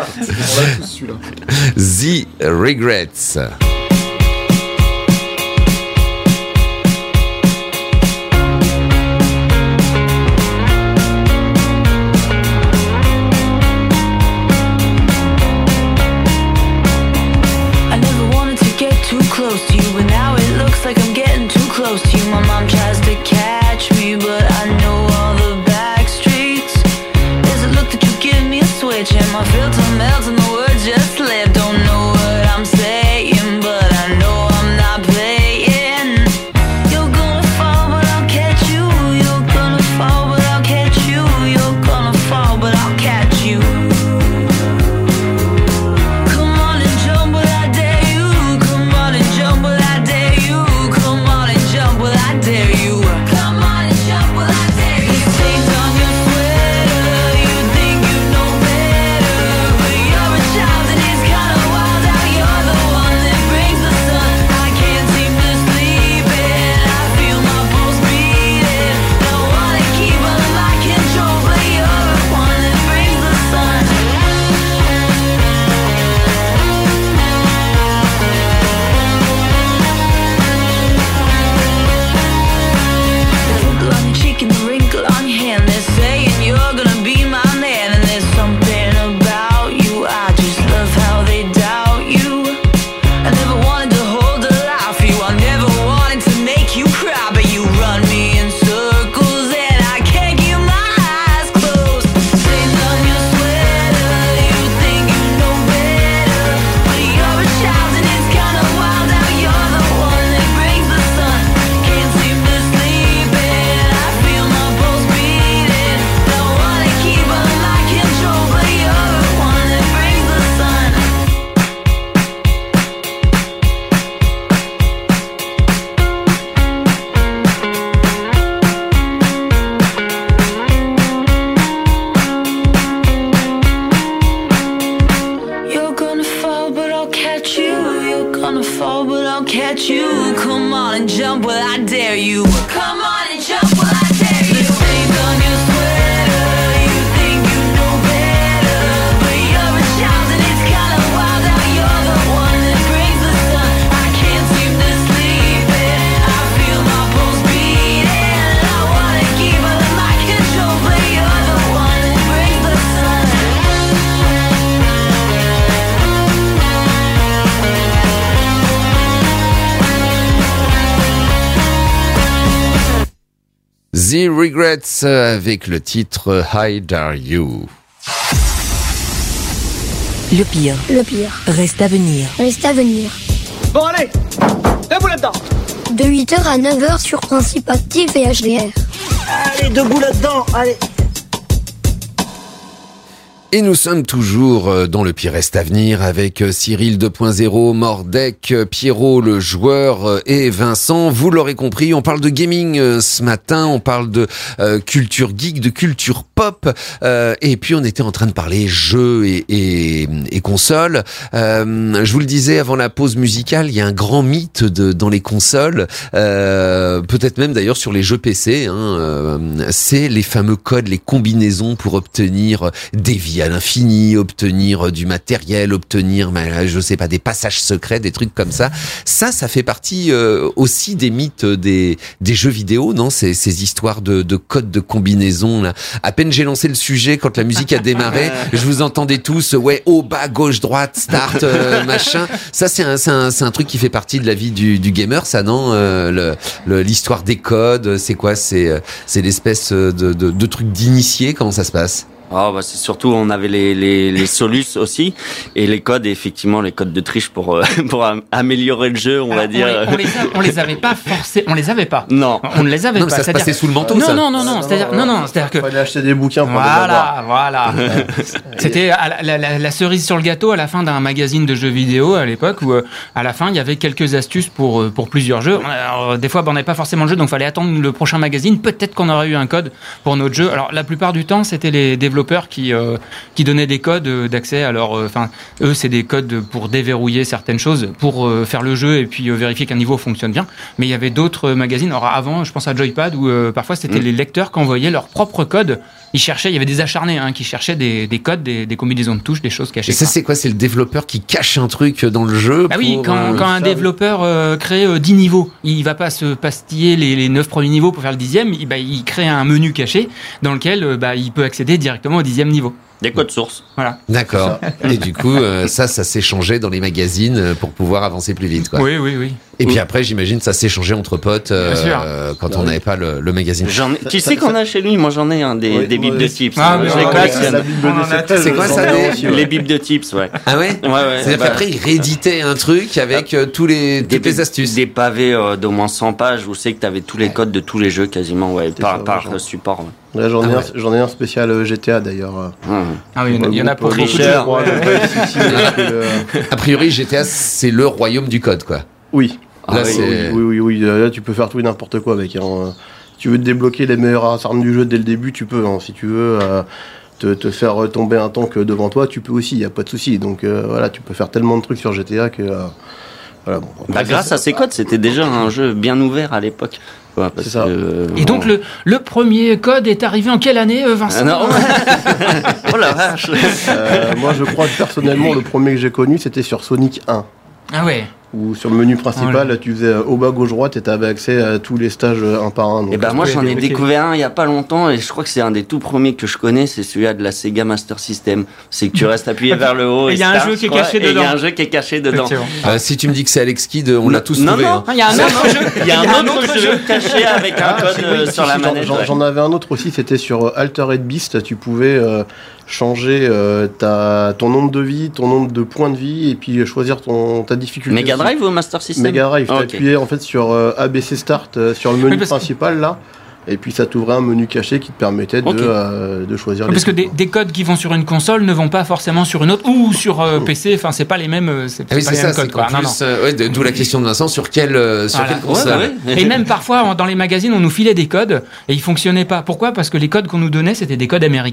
The Regrets. My filter melts and the words just slip. Don't know what I'm saying, but I know I'm not playing. You're gonna fall, but I'll catch you. You're gonna fall, but I'll catch you. You're gonna fall, but I'll catch you. Come on and jump, but I dare you. Come on and jump, but I dare you. Come on and jump, but I dare you. Come on and jump, but I dare you. The stains on your sweater, you think you know better. Child and it's kinda wild. catch you. Come on and jump, well I dare you. Come on and jump, well I dare you. The stains on your sweater, you think you know better, but you're a child and it's kinda wild how you're the one that brings the sun. I can't seem to sleep and I feel my pulse beating. I wanna keep all of my control, but you're the one that brings the sun. The Regrets avec le titre How Dare You. Le pire Le pire reste à venir. reste à venir. Bon allez, debout là-dedans. De huit heures à neuf heures sur Principe Actif et H D R. Allez, debout là-dedans, allez. Et nous sommes toujours dans le pire reste à venir avec Cyril deux point zéro, Mordek, Pierrot le joueur et Vincent. Vous l'aurez compris, on parle de gaming ce matin, on parle de euh, culture geek, de culture pop, euh, et puis on était en train de parler jeux et, et, et consoles. Euh, je vous le disais avant la pause musicale, il y a un grand mythe de, dans les consoles, euh, peut-être même d'ailleurs sur les jeux P C, hein, euh, c'est les fameux codes, les combinaisons pour obtenir des vies à l'infini, obtenir du matériel, obtenir, je sais pas, des passages secrets, des trucs comme ça. Ça, ça fait partie euh, aussi des mythes des des jeux vidéo, non ? Ces ces histoires de de codes de combinaison là. À peine j'ai lancé le sujet quand la musique a démarré, je vous entendais tous, ouais, haut, bas, gauche, droite, start, euh, machin. Ça, c'est un c'est un c'est un truc qui fait partie de la vie du du gamer, ça, non ? euh, le, le l'histoire des codes, c'est quoi ? C'est c'est l'espèce de de, de truc d'initié. Comment ça se passe ? Oh, bah c'est surtout on avait les les les solus aussi et les codes, et effectivement les codes de triche pour euh, pour am- améliorer le jeu, on Alors, va dire. On les, on, les a, on les avait pas forcés, on les avait pas. Non, on ne les avait non, pas. Ça se passait sous le manteau. Non, ça. non, non, non. C'est-à-dire, non, non, c'est-à-dire que. Fallait acheter des bouquins pour les avoir. Voilà, voilà. C'était à la, la, la, la cerise sur le gâteau à la fin d'un magazine de jeux vidéo à l'époque où, à la fin, il y avait quelques astuces pour pour plusieurs jeux. Alors, des fois, ben, on n'avait pas forcément le jeu, donc fallait attendre le prochain magazine. Peut-être qu'on aurait eu un code pour notre jeu. Alors, la plupart du temps, c'était les développeurs qui euh, qui donnaient des codes d'accès. Alors, enfin, euh, eux, c'est des codes pour déverrouiller certaines choses, pour euh, faire le jeu et puis euh, vérifier qu'un niveau fonctionne bien. Mais il y avait d'autres magazines. Alors, avant, je pense à Joypad où euh, parfois c'était mmh. les lecteurs qui envoyaient leur propre code. Ils cherchaient, il y avait des acharnés hein, qui cherchaient des, des codes, des, des combinaisons de touches, des choses cachées. Et ça, c'est quoi ? C'est le développeur qui cache un truc dans le jeu. Ah oui, pour, quand, euh, quand un développeur euh, crée euh, dix niveaux, il va pas se pastiller les, les neuf premiers niveaux pour faire le dixième. Il, bah, il crée un menu caché dans lequel euh, bah, il peut accéder directement au dixième niveau. Des codes sources. Voilà. D'accord. Et du coup, euh, ça, ça s'est changé dans les magazines pour pouvoir avancer plus vite, quoi. Oui, oui, oui. Et puis après, j'imagine, ça s'est changé entre potes euh, euh, quand bah, on n'avait oui. pas le, le magazine. J'en ai, tu sais qu'on a chez lui, moi j'en ai un des, oui, des bibles oui. de tips. Ah, je mais les collectionne. C'est quoi ça des... Les bibles de tips, ouais. Ah ouais, ouais, ouais. C'est-à-dire bah, qu'après, il rééditait un truc avec euh, tous les, des, toutes les astuces. Des pavés euh, d'au moins cent pages où c'est que tu avais tous les codes de tous les jeux quasiment, ouais, par, ça, par genre. support. Ouais. Là, j'en, ai ah un, ouais. j'en ai un spécial G T A d'ailleurs. Mmh. Ah oui, il y en a pour très cher. A priori, G T A, c'est le royaume du code, quoi. Oui. Là, ah, c'est... Oui, oui, oui, oui. Là, tu peux faire tout et n'importe quoi avec. Hein. Si tu veux te débloquer les meilleures armes du jeu dès le début, tu peux. Hein. Si tu veux euh, te, te faire tomber un tank devant toi, tu peux aussi. Il n'y a pas de souci. Donc euh, voilà, tu peux faire tellement de trucs sur G T A que. Euh, voilà, bon, bah, grâce à ces codes, c'était déjà un jeu bien ouvert à l'époque. Ouais, c'est ça. Que, euh, Et donc, le, le premier code est arrivé en quelle année, Vincent ? Ah non. Oh la vache. euh, Moi, je crois que personnellement, le premier que j'ai connu, c'était sur Sonic un. Ah ouais. Où sur le menu principal, ouais. tu faisais au bas, gauche, droite et tu avais accès à tous les stages un par un. Et ben moi j'en ai découvert un il y a pas longtemps et je crois que c'est un des tout premiers que je connais, c'est celui-là de la Sega Master System. C'est que tu restes appuyé vers le haut et il y a un jeu qui est caché dedans. Et il y a un jeu qui est caché dedans. Euh, si tu me dis que c'est Alex Kidd, on l'a tous non, trouvé. Non, il y a un autre jeu. Il y a un autre jeu caché avec un code sur la manette. J'en avais un autre aussi, c'était sur Altered Beast. Tu pouvais changer euh, ta, ton nombre de vie, ton nombre de points de vie et puis choisir ton, ta difficulté. Mega Drive ou Master System ? Mega Drive, oh, t'appuyais okay. en fait sur euh, A B C Start, euh, sur le menu oui, principal là, et puis ça t'ouvrait un menu caché qui te permettait de, okay. euh, de choisir oui, les parce que des, des codes qui vont sur une console ne vont pas forcément sur une autre ou sur euh, P C, enfin c'est pas les mêmes, c'est, ah oui, c'est c'est pas ça, les mêmes codes. Quoi. Plus, non, non. Euh, ouais, d'où la question de Vincent, sur quelle, euh, sur voilà. quelle console ouais, ouais. Et même parfois dans les magazines on nous filait des codes et ils fonctionnaient pas. Pourquoi ? Parce que les codes qu'on nous donnait c'était des codes américains.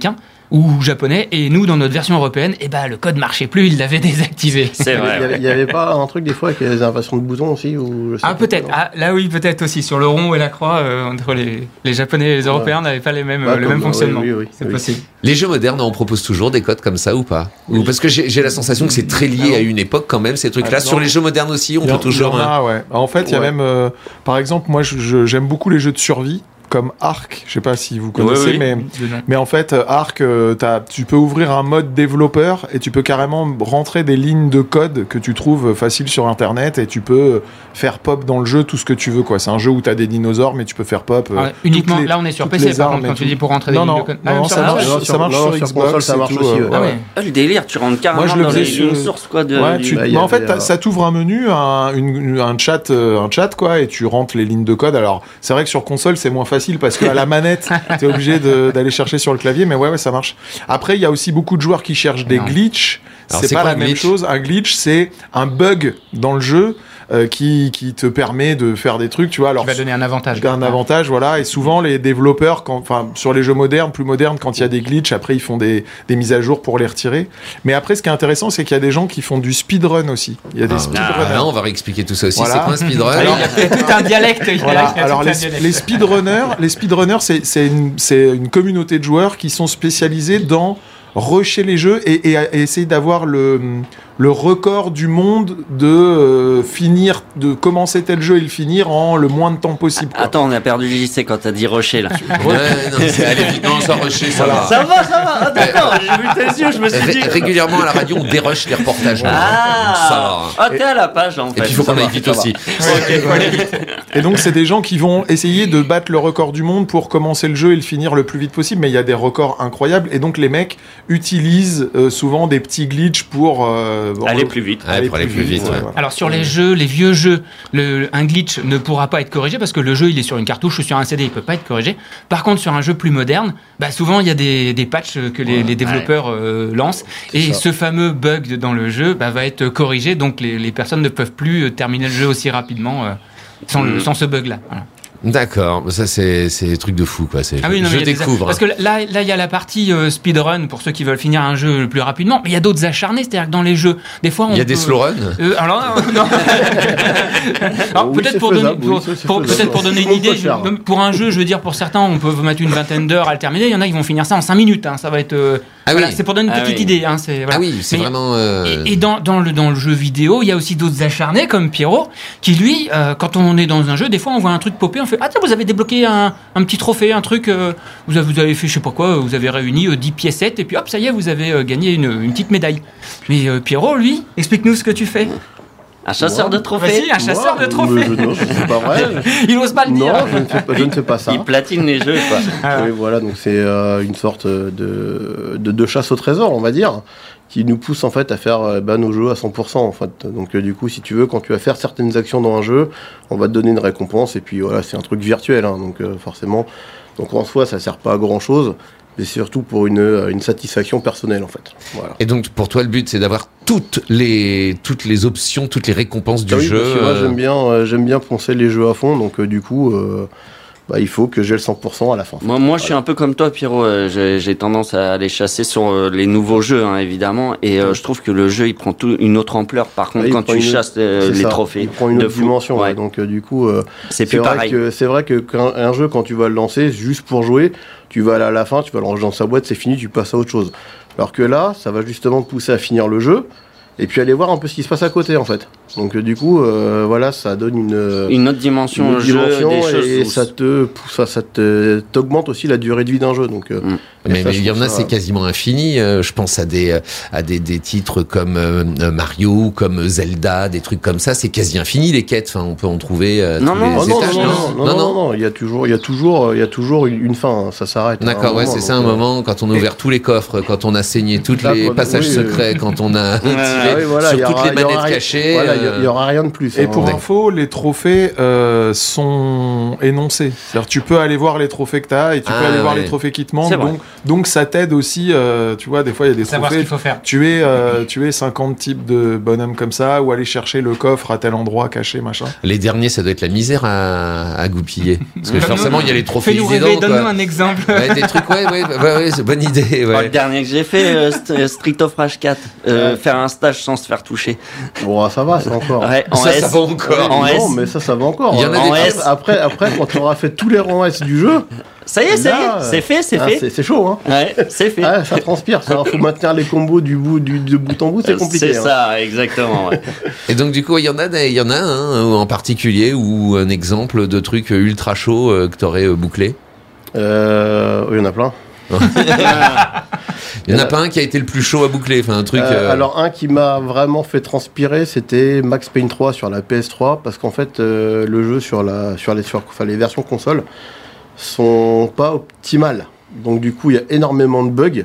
ou japonais, et nous dans notre version européenne, et bah le code marchait plus, il l'avait désactivé. C'est vrai. Il y avait, il y avait pas un truc des fois avec les inversions de boutons aussi ou je sais Ah pas, peut-être, non. ah, là oui peut-être aussi, sur le rond et la croix, euh, entre les, les japonais et les européens Ouais. n'avaient pas les mêmes, Bah, le comme, même euh, fonctionnement, oui, oui, oui, c'est oui. possible. Les jeux modernes, on propose toujours des codes comme ça ou pas? Ou parce que j'ai, j'ai la sensation que c'est très lié Alors, à une époque quand même, ces trucs-là. ah, Sur non. les jeux modernes aussi, on Il y en- peut toujours... il y en hein. a, ouais. En fait, il y a Ouais. même, euh, par exemple, moi, je- je- j'aime beaucoup les jeux de survie, comme Ark. Je sais pas si vous connaissez, Oui, oui. mais De nom. mais en fait, euh, Ark, euh, t'as- tu peux ouvrir un mode développeur et tu peux carrément rentrer des lignes de code que tu trouves faciles sur Internet et tu peux faire pop dans le jeu tout ce que tu veux, quoi. C'est un jeu où t'as des dinosaures, mais tu peux faire pop. euh, Ah, uniquement, toutes les- là on est sur toutes P C les par armes contre, et quand tu tout. dis pour rentrer des Non, lignes non, de code. non, même ça sur- marche, ah, ouais. ça marche non, sur sur Xbox, console, ça et marche tout, aussi, euh, ouais. Ah ouais. Ah, le délire, tu rentres carrément Moi, je le dans faisais les sur- lignes sources quoi, de, Ouais, du- tu- bah, il y mais en avait, fait, euh, ça t'ouvre un menu, un, une- un chat, euh, un chat quoi, et tu rentres les lignes de code. Alors, c'est vrai que sur console, c'est moins facile parce qu'à la manette, t'es obligé de- d'aller chercher sur le clavier, mais ouais, ouais, ça marche. Après, il y a aussi beaucoup de joueurs qui cherchent des Non. glitches. Alors, C'est c'est pas quoi la un même glitch chose. Un glitch, c'est un bug dans le jeu euh, qui, qui te permet de faire des trucs, tu vois. Alors, Qui va donner un avantage. un avantage, voilà. Et souvent, les développeurs, quand, enfin, sur les jeux modernes, plus modernes, quand il y a des glitches, après, ils font des, des mises à jour pour les retirer. Mais après, ce qui est intéressant, c'est qu'il y a des gens qui font du speedrun aussi. Il y a des Ah, speedrunners. là, on va réexpliquer tout ça aussi. Voilà. C'est quoi un speedrun? Ah, il a fait tout un dialecte. il a- Voilà. il a Alors tout un les, dialecte. les speedrunners, les speedrunners, c'est c'est une, c'est une communauté de joueurs qui sont spécialisés dans rusher les jeux et, et, et essayer d'avoir le, le record du monde de euh, finir, de commencer tel jeu et le finir en le moins de temps possible. quoi. Attends, on a perdu J C quand t'as dit rocher là. Ouais, non, c'est allez vite, non, sans rusher, ça va. Ça va, ça va. Ah, d'accord, j'ai vu tes yeux, je me suis dit. Ré- régulièrement à la radio, on dérush les reportages. Ah, Ça va. ah, t'es à la page là, en fait. Et puis il faut qu'on Ça aille va, vite ça va. aussi. Ok, faut aller vite. Et donc c'est des gens qui vont essayer de battre le record du monde pour commencer le jeu et le finir le plus vite possible. Mais il y a des records incroyables et donc les mecs utilisent euh, souvent des petits glitches pour euh, Aller plus vite. Ouais, pour aller plus vite, ouais. voilà. Alors sur les jeux, les vieux jeux, le, un glitch ne pourra pas être corrigé parce que le jeu il est sur une cartouche ou sur un C D, il peut pas être corrigé. Par contre sur un jeu plus moderne, bah souvent il y a des, des patchs que les, les développeurs euh, lancent et ça. ce fameux bug dans le jeu bah, va être corrigé, donc les, les personnes ne peuvent plus euh, terminer le jeu aussi rapidement euh, sans, le, Mhm. sans ce bug là. Voilà. D'accord, ça c'est c'est des trucs de fou quoi. C'est Ah oui, non, je mais il y a des- découvre. Parce que là, là, il y a la partie euh, speedrun pour ceux qui veulent finir un jeu le plus rapidement, mais il y a d'autres acharnés, c'est-à-dire que dans les jeux, des fois on Il y a peut- des slow runs. Euh, alors non. non. Alors, Oui, peut-être c'est pour donner, faisable, oui, pour, ça, c'est pour- faisable. peut-être pour donner Tout une le monde idée, peut le faire. je- pour un jeu, je veux dire pour certains, on peut mettre une vingtaine d'heures à le terminer. Il y en a qui vont finir ça en cinq minutes. Hein, ça va être. euh, Ah voilà, oui. c'est pour donner une Ah petite oui. idée. Hein, c'est, voilà. Ah oui, c'est Mais- vraiment. euh, Et, et dans, dans, le, dans le jeu vidéo, il y a aussi d'autres acharnés comme Pierrot, qui lui, euh, quand on est dans un jeu, des fois on voit un truc popper, on fait ah tiens, vous avez débloqué un, un petit trophée, un truc, euh, vous, avez, vous avez fait je sais pas quoi, vous avez réuni euh, dix piécettes et puis hop, ça y est, vous avez euh, gagné une, une petite médaille. Mais euh, Pierrot, lui, explique-nous ce que tu fais. Un chasseur de trophées. Voici un chasseur Moi, de trophées. je- non, c'est pas vrai. Il ose pas le dire. Non, je ne fais pas, je ne fais pas ça. Il platine les jeux, quoi. Ah. Oui, voilà, donc c'est euh, une sorte de, de, de chasse au trésor, on va dire, qui nous pousse en fait à faire euh, bah, nos jeux à cent pour cent en fait. Donc euh, du coup, si tu veux, quand tu vas faire certaines actions dans un jeu, on va te donner une récompense et puis voilà, c'est un truc virtuel, hein, donc euh, forcément, donc en soi, ça sert pas à grand chose, mais surtout pour une, euh, une satisfaction personnelle en fait. Voilà. Et donc pour toi le but c'est d'avoir toutes les toutes les options, toutes les récompenses du Ah oui, jeu. parce que moi euh, j'aime bien, euh, j'aime bien poncer les jeux à fond, donc euh, du coup, euh, bah, il faut que j'ai le cent pour cent à la fin. Moi, moi, je suis un peu comme toi, Pierrot. Euh, j'ai, j'ai tendance à aller chasser sur euh, les nouveaux jeux, hein, évidemment. Et euh, je trouve que le jeu, il prend tout, une autre ampleur. Par contre, Ah, il quand prend tu une- chasses euh, C'est les ça, trophées, il prend une de autre fou. dimension, Ouais. ouais, donc euh, du coup, euh, c'est plus vrai pareil. que c'est vrai que qu'un un jeu quand tu vas le lancer juste pour jouer, tu vas aller à la fin, tu vas le ranger dans sa boîte, c'est fini, tu passes à autre chose. Alors que là, ça va justement te pousser à finir le jeu et puis aller voir un peu ce qui se passe à côté en fait. Donc euh, du coup, euh, voilà, ça donne une, euh, Une autre dimension une au autre jeu, dimension des choses. et où- ça te pousse, ça te t'augmente aussi la durée de vie d'un jeu. Donc euh, Mm. et Mais ça, mais je il y en trouve a, ça- c'est quasiment infini. Euh, je pense à des euh, à des, des titres comme euh, Mario, comme Zelda, des trucs comme ça. C'est quasi infini les quêtes. Enfin, on peut en trouver. Euh, Non, tous non, les Oh non, étages, non, non, non, non, non, il y a toujours, il y a toujours, il y a toujours une une fin, hein, ça s'arrête. à un D'accord, ouais, moment, c'est ça un donc, euh, moment quand on a ouvert tous les coffres, quand on a saigné tous Là, les quand- passages oui, secrets, quand on a tiré Ah oui, voilà, il y sur toutes aura- les il y aura manettes rien- cachées. Voilà, il il y aura rien de plus. Et hein, pour ouais. info, les trophées euh, sont énoncés. C'est-à-dire tu peux aller voir les trophées que tu as et tu Ah, peux aller voir ouais. les trophées qui te manquent. C'est vrai. Donc, donc ça t'aide aussi, euh, tu vois, des fois il y a des Savoir ce trophées. qu'il faut faire. Tuer, euh, tuer cinquante types de bonhommes comme ça, ou aller chercher le coffre à tel endroit caché, machin. Les derniers, ça doit être la misère à, à goupiller. Parce que Donne-nous- forcément, il y a les trophées Fais-nous évidents, rêver, quoi. donne-nous un exemple. Ouais, des trucs, ouais, ouais, ouais, ouais, c'est bonne idée. Oh, Ouais. le dernier que j'ai fait, euh, St- Street of Rage quatre, euh, faire un stage sans se faire toucher. Bon, ça va, ça encore. Ouais, en Ça, S. ça va encore. En non, S. mais ça, ça va encore. Il y en a hein. des En après, S. après, après, quand tu auras fait tous les rangs S du jeu, Ça y est, ça y là, est, c'est fait, c'est ah, fait. c'est, c'est chaud, hein. Ouais, c'est fait. Ah, ça transpire. Il faut maintenir les combos du bout, du, de bout en bout, c'est compliqué. C'est hein. ça, exactement. Ouais. Et donc, du coup, il y en a, des- il y en a un en particulier ou un exemple de truc ultra chaud euh, que t'aurais euh, bouclé. Euh, oui, il y en a plein. Il y en a pas un qui a été le plus chaud à boucler. Enfin, un truc. Euh, euh, Alors un qui m'a vraiment fait transpirer, c'était Max Payne trois sur la P S trois, parce qu'en fait euh, le jeu sur la sur les sur, enfin, les versions console sont pas optimales. Donc du coup il y a énormément de bugs.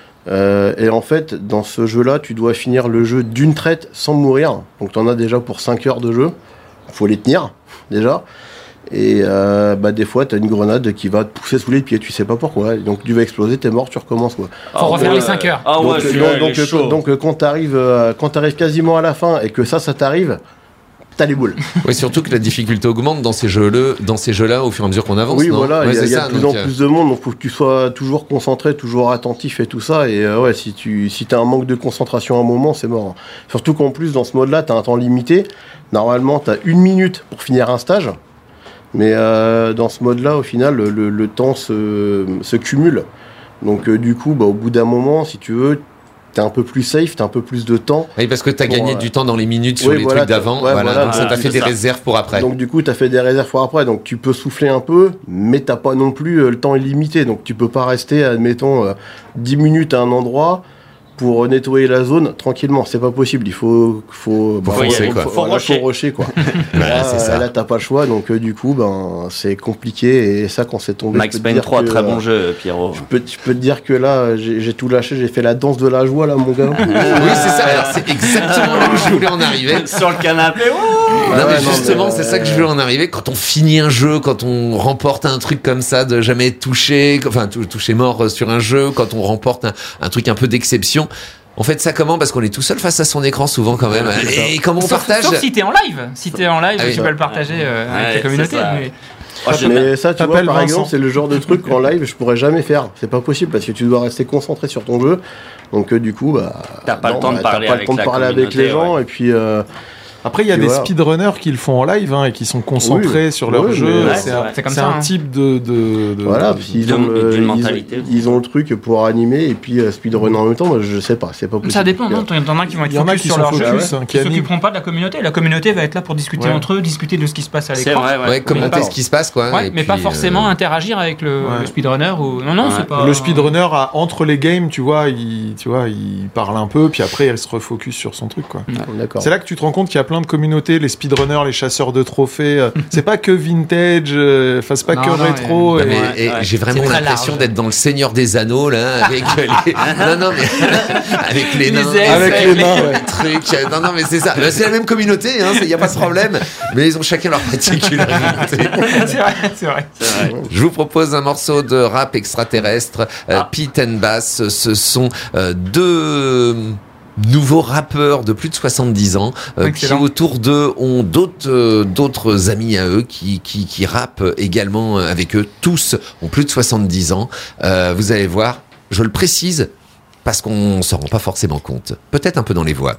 Euh, et en fait dans ce jeu-là, tu dois finir le jeu d'une traite sans mourir. Donc tu en as déjà pour cinq heures de jeu. Faut les tenir déjà. Et euh, bah, des fois, t'as une grenade qui va te pousser sous les pieds, tu sais pas pourquoi. Donc tu vas exploser, t'es mort, tu recommences quoi. Faut refaire les cinq heures. Ah ouais, donc, celui-là, donc, il donc, est chaud. donc, euh, quand t'arrives, euh, quand t'arrives quasiment à la fin et que ça, ça t'arrive, t'as les boules. Ouais, surtout que la difficulté augmente dans ces jeux-là, dans ces jeux-là, au fur et à mesure qu'on avance. oui, non voilà, il Ouais, y a, c'est il y a ça, de plus donc, en euh, plus de monde, donc faut que tu sois toujours concentré, toujours attentif et tout ça. Et euh, ouais, si tu si t'as un manque de concentration à un moment, c'est mort. Surtout qu'en plus, dans ce mode-là, t'as un temps limité. Normalement, t'as une minute pour finir un stage. Mais euh, dans ce mode-là, au final, le, le, le temps se, se cumule. Donc euh, du coup, bah, au bout d'un moment, si tu veux, t'es un peu plus safe, t'as un peu plus de temps. Oui, parce que t'as Bon, gagné euh, du temps dans les minutes sur oui, les voilà, trucs d'avant. t'as- ouais, voilà, voilà, donc ça voilà, t'a fait c'est des ça. réserves pour après. Donc du coup, t'as fait des réserves pour après, donc tu peux souffler un peu, mais t'as pas non plus euh, le temps illimité. Donc tu peux pas rester, admettons, euh, dix minutes à un endroit pour nettoyer la zone tranquillement. C'est pas possible. Il faut, faut, Faut foncer, quoi. faut, Faut voilà, rusher. faut rusher, quoi. Voilà, là, c'est euh, ça. là, t'as pas le choix, donc euh, du coup, ben, c'est compliqué. Et ça, quand c'est tombé, Max je peux te Payne dire trois, que, très bon euh, jeu, Pierrot. Je peux, je peux te dire que là, j'ai j'ai tout lâché. J'ai fait la danse de la joie, là, mon gars. Oui, c'est ça. Alors, c'est exactement là où je voulais en arriver. Sur le canapé, wouh Non, Ouais, mais non, justement, mais, c'est ça que je euh, veux en arriver. Quand on finit un jeu, quand on remporte un truc comme ça, de jamais être touché, enfin, tou- touché mort sur un jeu, quand on remporte un, un truc un peu d'exception. On fait ça comment? Parce qu'on est tout seul face à son écran souvent quand même. Et comment on Sauf, partage? sauf si t'es en live. Si t'es en live, Ah oui. tu peux le partager euh, Ouais, avec la communauté. c'est ça. Mais... Oh, j'aime bien. Mais ça, tu vois, T'appelles par Vincent. exemple, c'est le genre de truc qu'en live, je pourrais jamais faire. C'est pas possible parce que tu dois rester concentré sur ton jeu. Donc, euh, du coup, bah. T'as pas le non, temps de bah, parler t'as pas avec le temps de la parler avec les communauté, gens. ouais. Et puis, euh, Après, il y a Et des voilà. speedrunners qui le font en live hein, et qui sont concentrés Oui. sur leur Oui, jeu. mais- Ouais, c'est c'est un, vrai. C'est comme c'est ça, un hein. type de. de, de- voilà, de- puis ils d'une- ont, le, d'une ils, mentalité. ils ont le truc pour animer et puis euh, speedrunner en même temps. Moi, je sais pas, c'est pas possible. Ça dépend, non? T'en as qui vont être Il y en a focus qui sur sont leur jeu, focus, hein, qui qui animent. s'occuperont pas de la communauté. La communauté va être là pour discuter Ouais. entre eux, discuter de ce qui se passe à C'est l'écran. vrai, ouais. Ouais, commenter D'accord. ce qui se passe, quoi. Ouais, Et mais puis, pas forcément euh, interagir avec le, Ouais. le speedrunner ou non non Ouais. c'est pas Le speedrunner, a, entre les games, tu vois, il, tu vois, il parle un peu, puis après, il se refocus sur son truc, quoi. D'accord. C'est là que tu te rends compte qu'il y a plein de communautés, les speedrunners, les chasseurs de trophées. euh, c'est pas que vintage, euh, enfin, c'est pas Non, que non, rétro. Non, et- mais, Ouais, et ouais. j'ai vraiment C'est très l'impression large. d'être dans le Seigneur des Anneaux là, avec les non non mais avec les Les nains, elfes, Avec les nains, les ouais. trucs. Non non mais c'est ça. Ben, c'est la même communauté, hein, il y a pas de problème. Mais ils ont chacun leur particularité. c'est vrai c'est vrai. C'est vrai. Je vous propose un morceau de rap extraterrestre, euh, Ah. Pete and Bass. Ce sont euh, deux nouveaux rappeurs de plus de soixante-dix ans euh, qui Excellent. autour d'eux ont d'autres euh, d'autres amis à eux qui, qui, qui rappent également avec eux. Tous ont plus de soixante-dix ans. Euh, vous allez voir, je le précise parce qu'on s'en rend pas forcément compte. Peut-être un peu dans les voix.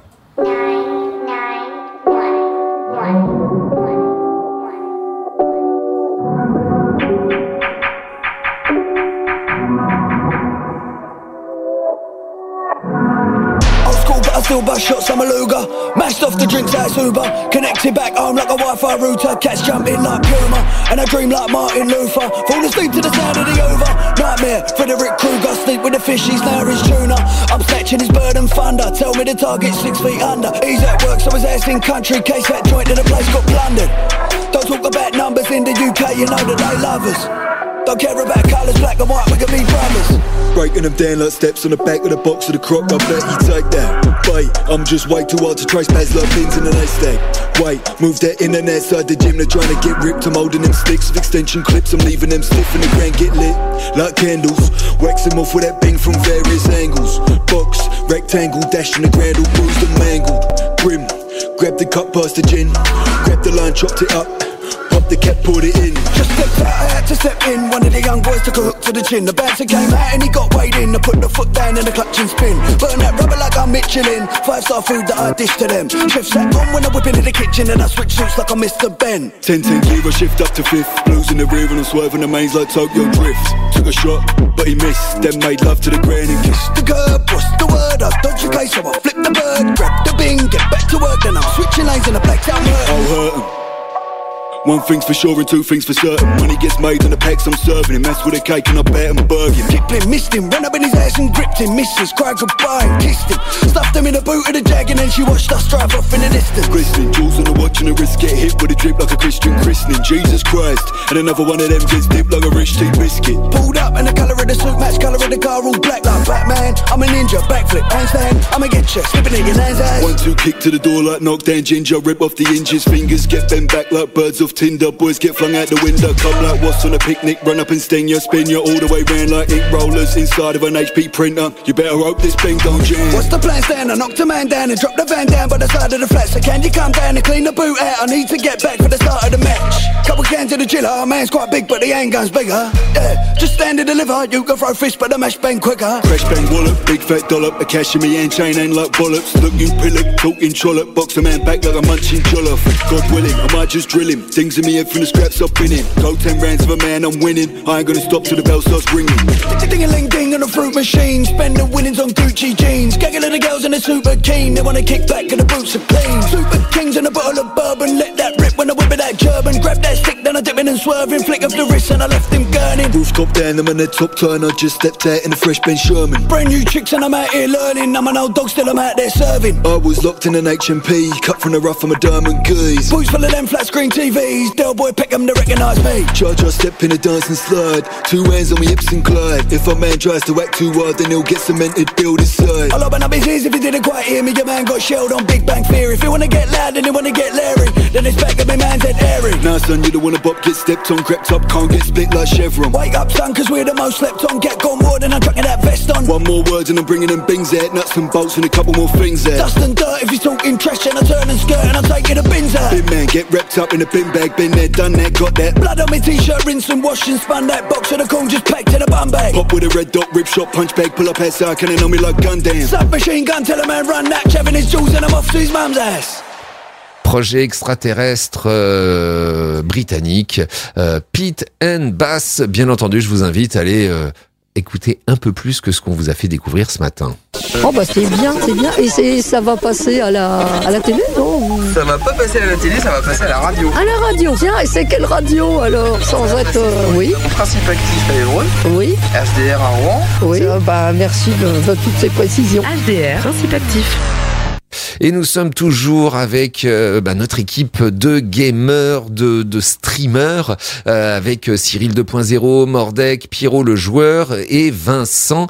Old school, but I still bust shots, I'm a Luger. Mashed off the drinks out Uber. Connected back home like a Wi-Fi router. Cats jumping like Puma. And I dream like Martin Luther. Fall asleep to the sound of the over. Nightmare, Frederick Krueger. Sleep with the fishies, now his tuna. I'm snatching his bird and thunder. Tell me the target six feet under. He's at work, so his ass in country. Case that joint to the place got plundered. Don't talk about numbers in the U K, you know that they love us. Don't care about colours, black and white, we can be brothers. Breaking them down like steps on the back of the box of the croc. I bet you take that. Wait, I'm just way too hard to trace pads like pins in an haystack. Wait, move that internet side the gym. They're trying to get ripped. I'm holding them sticks with extension clips. I'm leaving them stiff in the ground, get lit like candles. Wax them off with that bing from various angles. Box, rectangle, dash in the ground, all bruised and mangled. Grim, grab the cup, pass the gin. Grab the line, chopped it up. Pop the cap, poured it in. Just stepped out, I had to step in. One of the young boys took a hook to the chin. The bouncer came out and he got weighed in. I put the foot down in the clutch and spin. Burn that rubber like I'm Michelin. Five star food that I dish to them. Chef sat on when I whip into the kitchen and I switch suits like I'm Mister Ben. ten ten gear, I shift up to fifth. Blues in the rear and I'm swerving the mains like Tokyo Drift. Took a shot, but he missed. Then made love to the ground and kissed the curb. What's the word? I dodge the case, so I flip the bird. Grab the bing, get back to work. Then I'm switching lanes and the black's out hurt. I'll hurt him. One thing's for sure and two things for certain. Money gets made and the packs I'm serving him. Mess with a cake and I bet him Bergen. Kipling missed him, ran up in his ass and gripped him. Missus cried goodbye and kissed him. Stuffed him in the boot of the Jag and then she watched us drive off in the distance. Glistening, jewels on the watch and the wrist get hit with a drip like a Christian christening. Jesus Christ, and another one of them gets dipped like a rich tea biscuit. Pulled up and the colour of the suit match colour of the car all black like Batman. I'm a ninja, backflip, handstand. I'ma get you, slipping in your nan's ass. One two kick to the door like knockdown ginger. Rip off the hinges, fingers get bent back like birds off Tinder. Boys get flung out the window, come like what's on a picnic. Run up and sting you, spin you all the way round like ink rollers inside of an H P printer. You better hope this thing don't jam. What's the plan, Stan? I knocked a man down and dropped the van down by the side of the flat. So can you come down and clean the boot out? I need to get back for the start of the match. Couple cans of the chiller, our man's quite big but the handgun's bigger. Yeah, just stand and deliver, you can throw fists but the mash bang quicker. Crash bang wallop, big fat dollop, a cash in me hand chain ain't like bollocks. Look you pillock, talking trollop, box a man back like a munching jollof. God willing, I might just drill him. Things in me head from the scraps I've been in. Go ten rounds of a man, I'm winning. I ain't gonna stop till the bell starts ringing. Ding-a-ling-ding on a fruit machine. Spend the winnings on Gucci jeans. Gaggle of the girls and they're super keen. They wanna kick back and the boots are clean. Super kings and a bottle of bourbon. Let that rip when I whip it that German. Grab that stick, then I dip in and swerving. Flick up the wrist and I left him gurning. Rooftop down, I'm in the top turn. I just stepped out in a fresh Ben Sherman. Brand new chicks and I'm out here learning. I'm an old dog, still I'm out there serving. I was locked in an H M P. Cut from the rough, I'm a diamond goose. Boots full of them flat screen T Vs. Del Boy Peckham to recognise me. Charge, I step in a dance and slide. Two hands on me hips and glide. If a man tries to act too hard, then he'll get cemented, build his side. I'll open up his ears if he didn't quite hear me. Your man got shelled on Big Bang Theory. If you wanna get loud and you wanna get Larry, then it's back at me man's head airy. Nah son, you don't wanna bop, get stepped on, crept up, can't get split like Chevron. Wake up son, cause we're the most slept on. Get gone more than I'm chucking that vest on. One more word and I'm bringing them bings out. Nuts and bolts and a couple more things out. Dust and dirt if he's talking trash and I turn and skirt and I'm taking the bins out. Bin man, get wrapped up in a bin bag. Been there, done that, got that. Blood on my t-shirt, rinse and wash and spun that box of the corn just packed in a bum bag. Pop with a red dot, rip shot, punch bag, pull up outside, can they know me like Gundam. Submachine gun, tell a man run that, shoving his jewels and I'm off to his mum's ass. Projet extraterrestre euh, britannique, euh, Pete and Bass. Bien entendu, je vous invite à aller euh, écouter un peu plus que ce qu'on vous a fait découvrir ce matin. Oh bah c'est bien, c'est bien. Et c'est, ça va passer à la, à la télé, non? Ça va pas passer à la télé, ça va passer à la radio. À la radio, tiens, et c'est quelle radio alors? Sans être... Euh, oui. Principe actif à Évreux. Oui. H D R à Rouen. Oui, euh, bah merci de, de toutes ces précisions. H D R, principe actif. Et nous sommes toujours avec euh, bah, notre équipe de gamers, de, de streamers, euh, avec Cyril deux point zéro, Mordek, Pierrot le joueur et Vincent.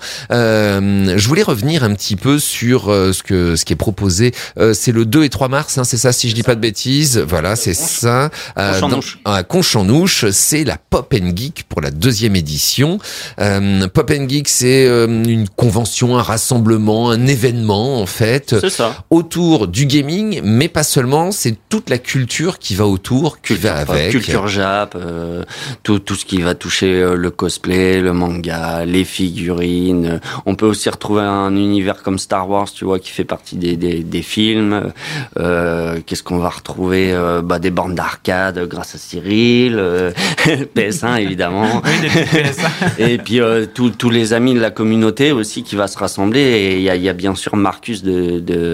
Euh, je voulais revenir un petit peu sur euh, ce que ce qui est proposé. Euh, c'est le deux et trois mars, hein, c'est ça si je dis pas de bêtises. Voilà, c'est ça. Euh, dans, à Conchanouche, c'est la Pop and Geek pour la deuxième édition. Euh, Pop and Geek, c'est euh, une convention, un rassemblement, un événement en fait. C'est ça. Autour du gaming, mais pas seulement, c'est toute la culture qui va autour, qui culture, va avec. Culture Jap, euh, tout, tout ce qui va toucher euh, le cosplay, le manga, les figurines. On peut aussi retrouver un univers comme Star Wars, tu vois, qui fait partie des, des, des films. Euh, qu'est-ce qu'on va retrouver euh, bah, des bornes d'arcade grâce à Cyril, euh, P S un évidemment. Oui, des P S un. Et puis euh, tous les amis de la communauté aussi qui va se rassembler. Et il y a, y a bien sûr Marcus de, de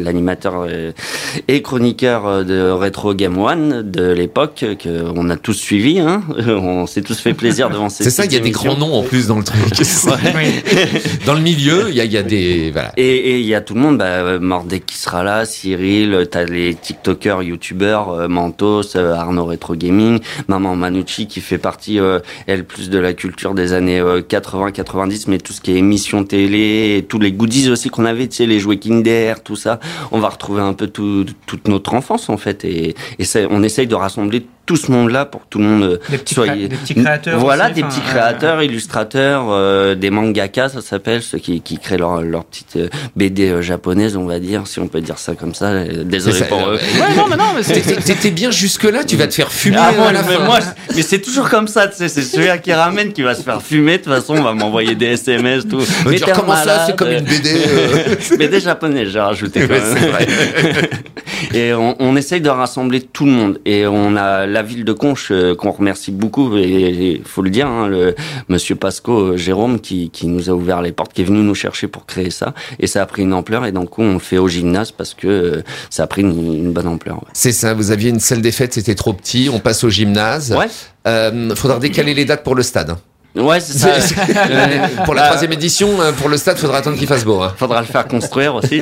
l'animateur et chroniqueur de Retro Game One de l'époque, qu'on a tous suivi. Hein. On s'est tous fait plaisir devant ces C'est ça, il y a des grands noms en plus dans le truc. Dans le milieu, il y a, il y a des... Voilà. Et il y a tout le monde, bah, Mordek qui sera là, Cyril, t'as les TikTokers, YouTubeurs, euh, Mentos, euh, Arnaud Retro Gaming, Maman Manucci qui fait partie, euh, elle, plus de la culture des années euh, quatre-vingts quatre-vingt-dix, mais tout ce qui est émissions télé, et tous les goodies aussi qu'on avait, tu sais, les jouets Kinder, tout ça, on va retrouver un peu tout, toute notre enfance en fait, et, et ça, on essaye de rassembler tout ce monde-là pour que tout le monde des petits soit... Cré- des petits créateurs voilà, aussi, des enfin, petits euh... créateurs, illustrateurs, euh, des mangakas, ça s'appelle, ceux qui, qui créent leur, leur petite euh, B D euh, japonaise, on va dire, si on peut dire ça comme ça. Euh, désolé ça, pour eux. Ouais, non, mais non, mais c'est... T'étais bien jusque-là, tu vas te faire fumer ah, à moi, la mais fin. Moi, mais c'est toujours comme ça, tu sais, c'est celui qui ramène qui va se faire fumer, de toute façon, on va m'envoyer des S M S, tout. Mais dire, comment malade, ça, c'est comme une B D euh... B D japonaise, j'ai rajouté quand ouais, même. C'est vrai. Et on, on essaye de rassembler tout le monde. Et on a la ville de Conches, euh, qu'on remercie beaucoup, et il faut le dire, hein, le monsieur Pasco euh, Jérôme qui, qui nous a ouvert les portes, qui est venu nous chercher pour créer ça. Et ça a pris une ampleur, et donc on le fait au gymnase parce que euh, ça a pris une, une bonne ampleur. Ouais. C'est ça, vous aviez une salle des fêtes, c'était trop petit, on passe au gymnase. Ouais. Euh, faudra décaler les dates pour le stade. Hein. Ouais, c'est ça. C'est, c'est, pour la troisième édition, pour le stade, faudra attendre qu'il fasse beau. Hein. Faudra le faire construire aussi.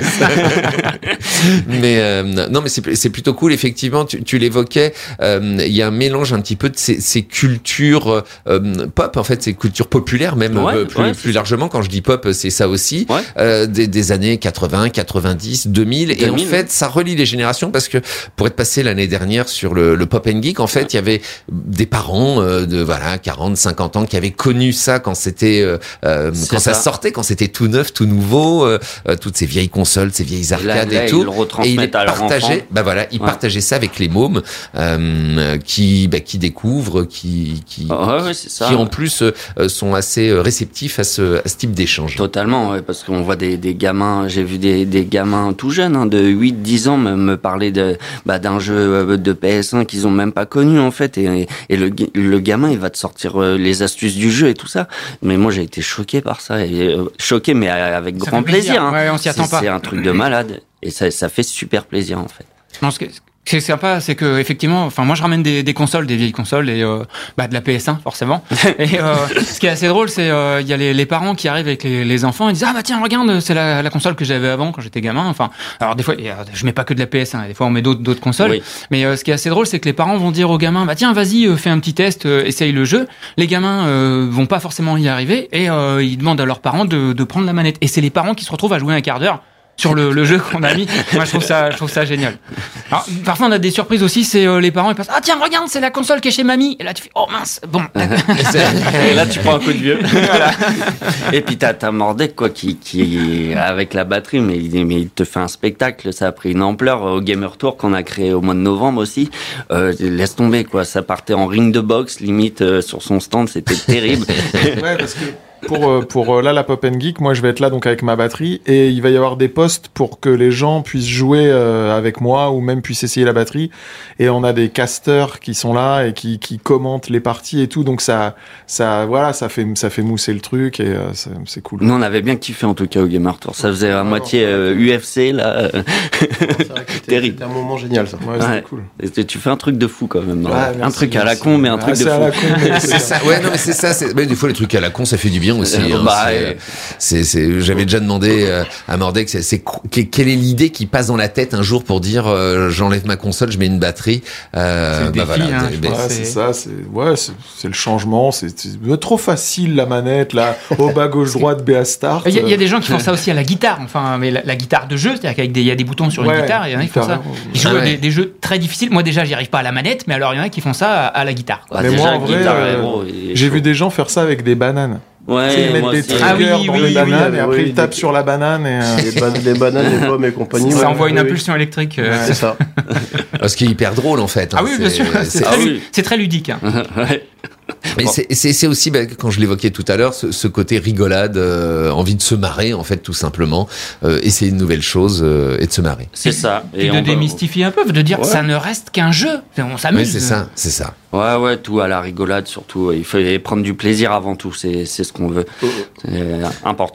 mais euh, non, mais c'est, c'est plutôt cool. Effectivement, tu, tu l'évoquais. Il euh, y a un mélange un petit peu de ces, ces cultures euh, pop, en fait, ces cultures populaires, même ouais, euh, plus, ouais, plus largement. Quand je dis pop, c'est ça aussi. Ouais. Euh, des, des années quatre-vingts, quatre-vingt-dix, deux mille. Et en fait, ça relie les générations parce que pour être passé l'année dernière sur le, le Pop and Geek, en fait, il y avait des parents euh, de voilà quarante, cinquante ans qui avaient connu ça quand c'était euh, euh, quand ça. ça sortait, quand c'était tout neuf, tout nouveau, euh, euh, toutes ces vieilles consoles, ces vieilles arcades là, là, et tout. Et ils partageaient, bah voilà, ils ouais. partageaient ça avec les mômes euh, qui bah, qui découvrent, qui qui oh, ouais, ouais, c'est ça, qui ouais. en plus euh, sont assez réceptifs à ce à ce type d'échange. Totalement, ouais, parce qu'on voit des des gamins, j'ai vu des des gamins tout jeunes, hein, de huit dix ans me, me parler de bah d'un jeu de P S un qu'ils ont même pas connu en fait, et et le le gamin il va te sortir les astuces du jeu et tout ça. Mais moi j'ai été choqué par ça, et euh, choqué mais avec ça grand plaisir. plaisir hein. Ouais, on s'y attend c'est, pas. C'est un truc de malade, et ça ça fait super plaisir en fait. Non, ce que, ce qui est sympa, c'est que effectivement, enfin moi je ramène des, des consoles, des vieilles consoles, et euh, bah de la P S un forcément. Et euh, ce qui est assez drôle, c'est il euh, y a les, les parents qui arrivent avec les, les enfants, ils disent ah bah tiens regarde, c'est la, la console que j'avais avant quand j'étais gamin. Enfin, alors des fois et, euh, je mets pas que de la P S un, des fois on met d'autres d'autres consoles. Oui. Mais euh, ce qui est assez drôle, c'est que les parents vont dire aux gamins bah tiens vas-y euh, fais un petit test, euh, essaye le jeu. Les gamins euh, vont pas forcément y arriver et euh, ils demandent à leurs parents de, de prendre la manette. Et c'est les parents qui se retrouvent à jouer un quart d'heure sur le, le jeu qu'on a mis. Moi je trouve ça je trouve ça génial. Alors, parfois on a des surprises aussi, c'est euh, les parents ils passent ah tiens regarde c'est la console qui est chez mamie, et là tu fais oh mince bon. Et là tu prends un coup de vieux. Voilà. Et puis t'as t'as Mordek quoi qui qui avec la batterie mais il mais il te fait un spectacle, ça a pris une ampleur au Gamer Tour qu'on a créé au mois de novembre aussi. Euh, laisse tomber quoi, ça partait en ring de boxe limite euh, sur son stand, c'était terrible. Ouais parce que pour pour là la Pop and Geek, moi je vais être là donc avec ma batterie et il va y avoir des postes pour que les gens puissent jouer euh, avec moi ou même puissent essayer la batterie, et on a des casters qui sont là et qui qui commentent les parties et tout, donc ça ça voilà ça fait ça fait mousser le truc et euh, c'est, c'est cool. Nous on avait bien kiffé en tout cas au Gamer Tour, ça faisait à oh, moitié euh, U F C là. C'est vrai que c'était, terrible. C'était un moment génial ça. Ouais, c'était ouais. cool. Et tu fais un truc de fou quand même. Ouais, un merci, truc merci. à la con mais un truc ah, de c'est fou. À la con, mais c'est ça. Ouais non mais c'est ça. C'est... Mais des fois les trucs à la con ça fait du bien aussi. Euh, hein, bah, c'est, ouais. c'est, c'est, j'avais déjà demandé euh, à Mordek, c'est, c'est, quelle est l'idée qui passe dans la tête un jour pour dire euh, j'enlève ma console, je mets une batterie. Euh, c'est le bah défi, voilà. Hein, ouais, c'est... c'est ça, c'est ouais, c'est, c'est le changement, c'est, c'est trop facile la manette là, au bas gauche droite B A Start. Il y, y a des gens qui font ça aussi à la guitare, enfin mais la, la guitare de jeu, c'est-à-dire qu'il y a des boutons sur une ouais, guitare, il y en a qui font ça. Ils jouent ah, ouais. des, des jeux très difficiles. Moi déjà, j'y arrive pas à la manette, mais alors il y en a qui font ça à, à la guitare. Quoi. Mais déjà, moi en vrai, euh, héros, j'ai vu des gens faire ça avec des bananes. Ouais, tu sais, ils mettent des triggers ah, oui, dans oui, les oui, bananes oui, et après oui, ils tapent des... sur la banane et euh... les, ba- les bananes, les pommes et compagnie. Ça ouais, envoie une oui, impulsion oui. électrique. Euh... Ouais, c'est ça. Ce qui est hyper drôle en fait. Ah hein, oui, bien sûr. C'est, c'est, c'est, très, ah, lu- oui. c'est très ludique. Hein. Ouais. Mais bon. c'est, c'est, c'est aussi, bah, quand je l'évoquais tout à l'heure, ce, ce côté rigolade, euh, envie de se marrer, en fait, tout simplement, euh, essayer de nouvelles choses euh, et de se marrer. C'est ça. Et, et de démystifier va... un peu, de dire ouais. ça ne reste qu'un jeu, on s'amuse. Oui, c'est ça, c'est ça. Ouais, ouais, tout à la rigolade surtout. Il faut prendre du plaisir avant tout, c'est, c'est ce qu'on veut. C'est important.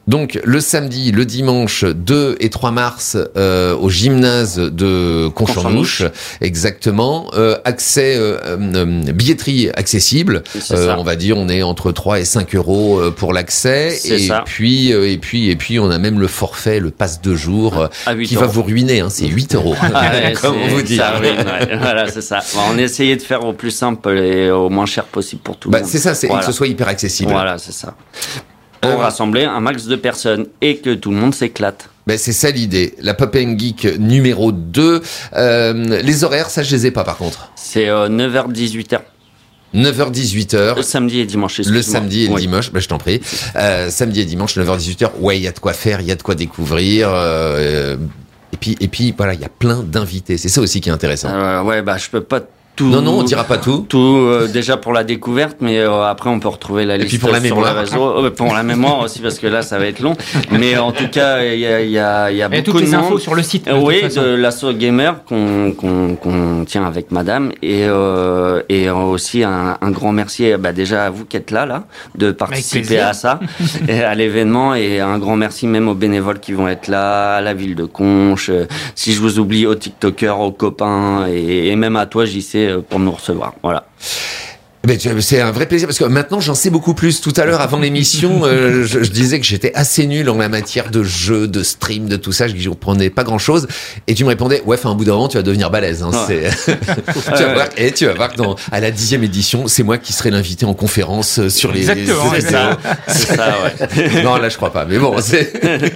Donc le samedi, le dimanche deux et trois mars euh, au gymnase de Conchamnouche, exactement. Euh, accès, euh, euh, billetterie accessible. Euh, on va dire, on est entre trois et cinq euros pour l'accès. C'est et ça. puis euh, et puis et puis on a même le forfait, le pass de jour euh, À huit qui euros. va vous ruiner. Hein, c'est huit euros. Ah ouais, Comme c'est- on vous dit. ça ruine, ouais. Voilà, c'est ça. Bon, on a essayé de faire au plus simple et au moins cher possible pour tout le Bah, monde. c'est ça, c'est Voilà. que ce soit hyper accessible. Voilà, c'est ça. Pour rassembler un max de personnes et que tout le monde s'éclate. Ben c'est ça l'idée. La Pop and Geek numéro deux. Euh, les horaires, ça je les ai pas par contre. C'est euh, neuf heures dix-huit heures. neuf heures dix-huit heures. Le samedi et dimanche, Le excuse-moi. samedi et le Oui. dimanche, ben je t'en prie. Euh, samedi et dimanche, neuf heures dix-huit heures. Ouais, il y a de quoi faire, il y a de quoi découvrir. Euh, et puis, et puis voilà, il y a plein d'invités. C'est ça aussi qui est intéressant. Euh, ouais, bah je peux pas tout. Non, non, on dira pas tout. Tout euh, déjà pour la découverte, mais euh, après on peut retrouver la Et liste puis pour la sur mémoire. le réseau. Euh, pour la mémoire aussi parce que là ça va être long. Mais en tout cas, il y a, il y a, il y a Et beaucoup toutes les de monde. infos sur le site, de Euh, oui, toute façon. de l'assaut gamer qu'on qu'on qu'on tient avec Madame et euh, et aussi un, un grand merci bah, déjà à vous qui êtes là là de participer plaisir. à ça et à l'événement et un grand merci même aux bénévoles qui vont être là, à la ville de Conches. Euh, Si je vous oublie, aux TikTokers, aux copains et, et même à toi J C euh, pour nous recevoir. Voilà. Ben, tu- c'est un vrai plaisir parce que maintenant j'en sais beaucoup plus. Tout à l'heure avant l'émission, euh, je, je disais que j'étais assez nul en la matière de jeux, de stream, de tout ça. Je ne comprenais pas grand chose. Et tu me répondais, ouais, enfin, un bout d'un moment, tu vas devenir balèze. Hein, Ouais. c'est... tu vas voir, et tu vas voir que dans, à la dixième édition, c'est moi qui serai l'invité en conférence euh, sur les. Exactement, les C'est ça, c'est ça, ouais. Non, là je crois pas. Mais bon, c'est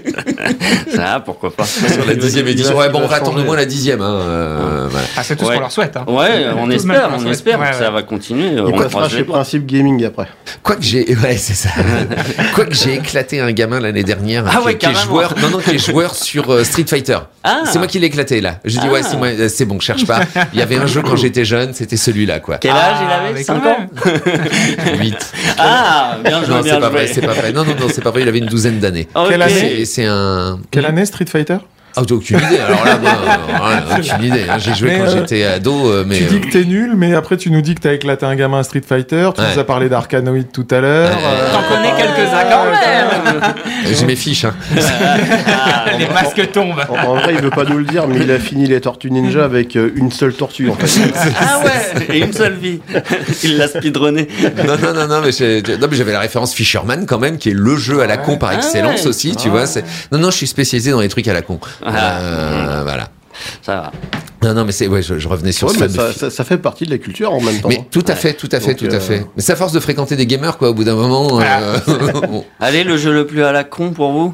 Ça, pourquoi pas. sur la dixième édition. Ouais, bon, on va attendre au moins la dixième. Hein, euh, voilà. Ah, c'est tout ce Ouais. qu'on leur souhaite. Hein. Ouais, on Tout le espère, monde on leur espère souhaite. que Ouais, ça ouais. va continuer. Et On quoi de croise chez les doigts. Principe Gaming après. Quoique j'ai, ouais, c'est ça. Quoique j'ai éclaté un gamin l'année dernière Ah qui, ouais, qui est carrément. joueur, non non, qui est joueur sur euh, Street Fighter. Ah. C'est moi qui l'ai éclaté là. J'ai dit Ah. ouais, c'est moi, euh, c'est bon, cherche pas. Il y avait un jeu quand j'étais jeune, c'était celui-là quoi. Quel âge il Ah, avait mais cinq quand ans huit. Ah, bien joué, Non, bien c'est pas joué. vrai, c'est pas vrai. Non non non, c'est pas vrai, il avait une douzaine d'années. Ok. Quelle année C'est, c'est un Quelle année Street Fighter? Ah, j'ai aucune idée. Alors là, moi, euh, ouais, aucune idée. hein. J'ai joué Mais, quand euh, j'étais ado, euh, mais Tu dis euh, que t'es nul, mais après tu nous dis que t'as éclaté un gamin à Street Fighter. Tu Ouais. nous as parlé d'Arcanoid tout à l'heure. Ouais. euh, T'en connais quelques-uns quand même. j'ai mes fiches. Hein. Les masques tombent. En, en vrai, il veut pas nous le dire, mais il a fini les Tortues Ninja avec euh, une seule tortue en fait. Ah ouais, et une seule vie. Il l'a speedrunné. Non, non, non, non, mais, j'ai- non, mais j'avais la référence Fisherman quand même, qui est le jeu à la con par Ah excellence ouais. aussi, tu vois. C'est... Non, non, je suis spécialisé dans les trucs à la con. Ah. Euh, voilà. Ça va. Non, non, mais c'est, ouais, je, je revenais sur Ouais, ce mais fameux ça, fi- ça, ça fait partie de la culture en même temps. Mais tout à fait, tout à fait, Donc, tout à euh, fait. Mais c'est à force de fréquenter des gamers, quoi, au bout d'un moment. euh, bon. Allez, le jeu le plus à la con pour vous?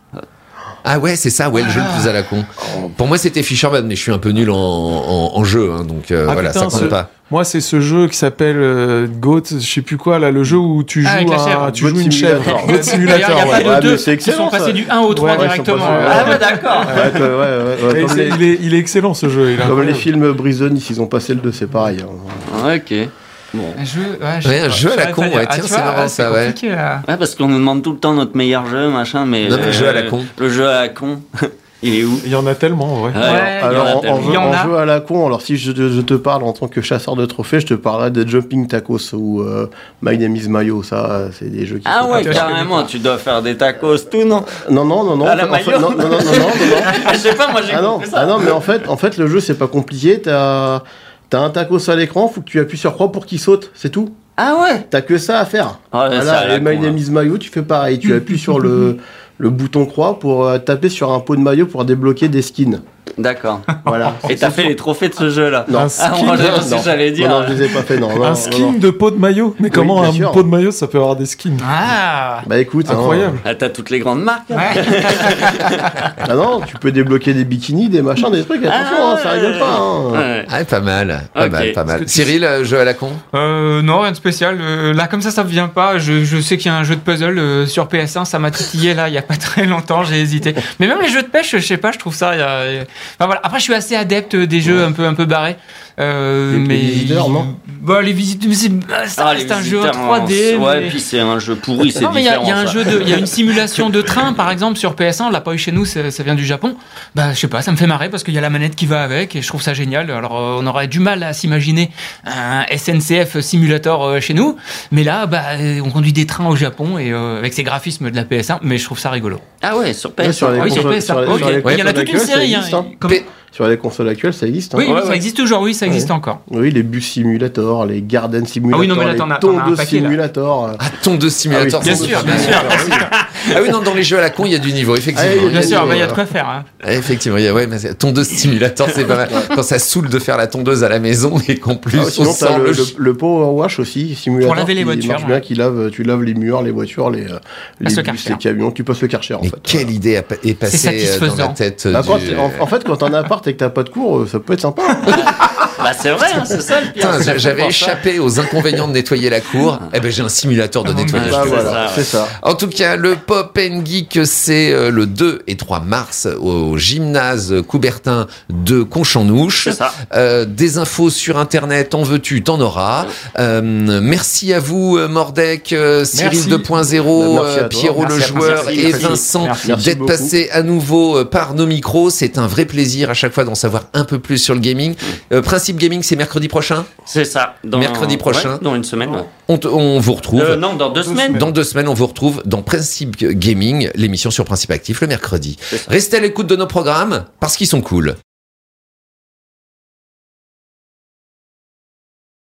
Ah ouais, c'est ça, ouais, le jeu le plus à la con. Pour moi, c'était Fisherman, mais je suis un peu nul en, en, en jeu, hein, donc euh, Ah, voilà, putain, ça compte ce- pas. Moi, c'est ce jeu qui s'appelle euh, Goat, je sais plus quoi, là, le jeu où tu joues, Ah, avec la un- chèvre. tu Goat joues une chèvre. Simulator. Goat D'ailleurs, Simulator. il n'y a ouais. pas de Ouais, mais deux. c'est Ils sont excellent, passés ça. du un au trois Ouais, ouais, ils sont directement. passés- Ah ouais, d'accord. Ouais, ouais, ouais, ouais, Et comme c'est- les, il, est, il est excellent ce jeu. Il est comme incroyable. les films Brisonis, ils ont passé le deux, c'est pareil. hein. Ok. Bon. Un jeu, ouais, je Ouais, sais un pas, jeu à je la saurais con, pas dire. ouais, Ah, tiens, tu c'est vois, marrant, c'est ça, ouais. compliqué, là. Ouais, parce qu'on nous demande tout le temps notre meilleur jeu, machin, mais. Non, mais le jeu à la euh, con. Le jeu à la con. Il est où? Il y en a tellement, en vrai. Ouais, Ouais, il y en a Alors, en, tellement. en Il y jeu, en en a. jeu à la con, alors si je, je te parle en tant que chasseur de trophées, je te parlerai de Jumping Tacos ou euh, My Name is Mayo, ça, euh, c'est des jeux qui Ah sont ouais, pas- carrément, tu dois faire des tacos, tout, non? Non, non, non, non. À la en fait- Mayo. non, non, non, non, non, non, non. Je sais pas, moi j'ai Ah non, compris ça. ah non, mais en fait, en fait, le jeu c'est pas compliqué. T'as, t'as un tacos à l'écran, faut que tu appuies sur croix pour qu'il saute, c'est tout. Ah ouais. T'as que ça à faire. Ah ouais, ça, à Voilà, la et My con, Name là. is Mayo, tu fais pareil. Tu appuies sur le, le bouton croix pour euh, taper sur un pot de maillot pour débloquer des skins. D'accord. Voilà. Et t'as fait les trophées de ce jeu-là? Non. Un Ah, skin, moi, de... je pensais que j'allais dire. Non, non, je les ai pas fait, non. non, un non, skin non. de pot de maillot. Mais comment bien un sûr. pot de maillot, ça peut avoir des skins? Ah, Bah écoute, hein, Incroyable. Ah, t'as toutes les grandes marques. hein. ouais. ah non, tu peux débloquer des bikinis, des machins, des trucs. Attention, Ah, hein, ça rigole pas. Hein. Ouais. Ah, pas mal, pas Ok. mal, pas mal. Est-ce que tu- Cyril, euh, jeu à la con? Euh, non, rien de spécial. Euh, là, comme ça, ça me vient pas. Je, je sais qu'il y a un jeu de puzzle euh, sur P S un. Ça m'a titillé là, il y a pas très longtemps. J'ai hésité. Mais même les jeux de pêche, je sais pas. Je trouve ça. Il y a, Enfin voilà. Après, je suis assez adepte des jeux ouais. un peu un peu barrés. Euh, les, mais les visiteurs, non bon, les visiteurs, ça ah, reste un jeu en trois D. En... Ouais, mais... puis c'est un jeu pourri, c'est non, mais différent. Il y, y a un jeu de, il y a une simulation de train, par exemple, sur P S un. On l'a pas eu chez nous, ça, ça vient du Japon. Bah, je sais pas, ça me fait marrer parce qu'il y a la manette qui va avec et je trouve ça génial. Alors, on aurait du mal à s'imaginer un S N C F simulator chez nous, mais là, bah, on conduit des trains au Japon et euh, avec ces graphismes de la P S un. Mais je trouve ça rigolo. Ah ouais, sur P S un. Ouais, sur les oui, sur P S un. Sur les, okay. sur les ouais, il y en a toute une série. Hein. Hein. Comme... Sur les consoles actuelles, ça existe. Hein. Oui, ouais, oui, ça ouais. existe toujours. Oui, ça existe ouais. encore. Oui, les bus simulator, les garden simulator, ah oui, non, mais là, les t'en as, tondeaux paquet, simulator. Ah, tondeaux simulator. Ah oui, bien sûr, bien sûr. Ah oui, non, dans les jeux à la con, il y a du niveau, effectivement. Ah, bien sûr, il bah, y a de quoi faire. Hein. Ah, effectivement, il y a ouais, mais tondeuse simulator, c'est pas mal. Quand ça saoule de faire la tondeuse à la maison et qu'en plus, ah, sinon, on t'as sent le, le... le, le power wash aussi, simulator. Pour laver les voitures. Marche bien, qui lave, tu laves les murs, les voitures, les, les bus, les camions, tu passes le Karcher en mais fait. Quelle voilà. idée est passée dans la tête bah, du... quand, en, en fait, quand t'as un appart et que t'as pas de cours, ça peut être sympa. Bah c'est vrai, hein, c'est ça le pire. Putain, j'avais échappé ça. aux inconvénients de nettoyer la cour. Eh ben j'ai un simulateur de ah, nettoyage. Bah, de voilà, ça, c'est ça. En tout cas, le Pop and Geek, c'est le deux et trois mars au gymnase Coubertin de Conchamnouche. C'est ça. Euh, des infos sur internet, en veux-tu, t'en auras. Euh, merci à vous, Mordek, euh, Cyril deux point zéro, euh, Pierrot merci le joueur merci, et merci. Vincent Merci. d'être passés à nouveau par nos micros. C'est un vrai plaisir à chaque fois d'en savoir un peu plus sur le gaming. Euh, Principe Gaming, c'est mercredi prochain. C'est ça. Dans... Mercredi prochain. Ouais, dans une semaine. Ouais. On, te, on vous retrouve. Euh, non, dans deux semaines. Dans deux semaines, on vous retrouve dans Principe Gaming, l'émission sur Principe Actif le mercredi. Restez à l'écoute de nos programmes parce qu'ils sont cool.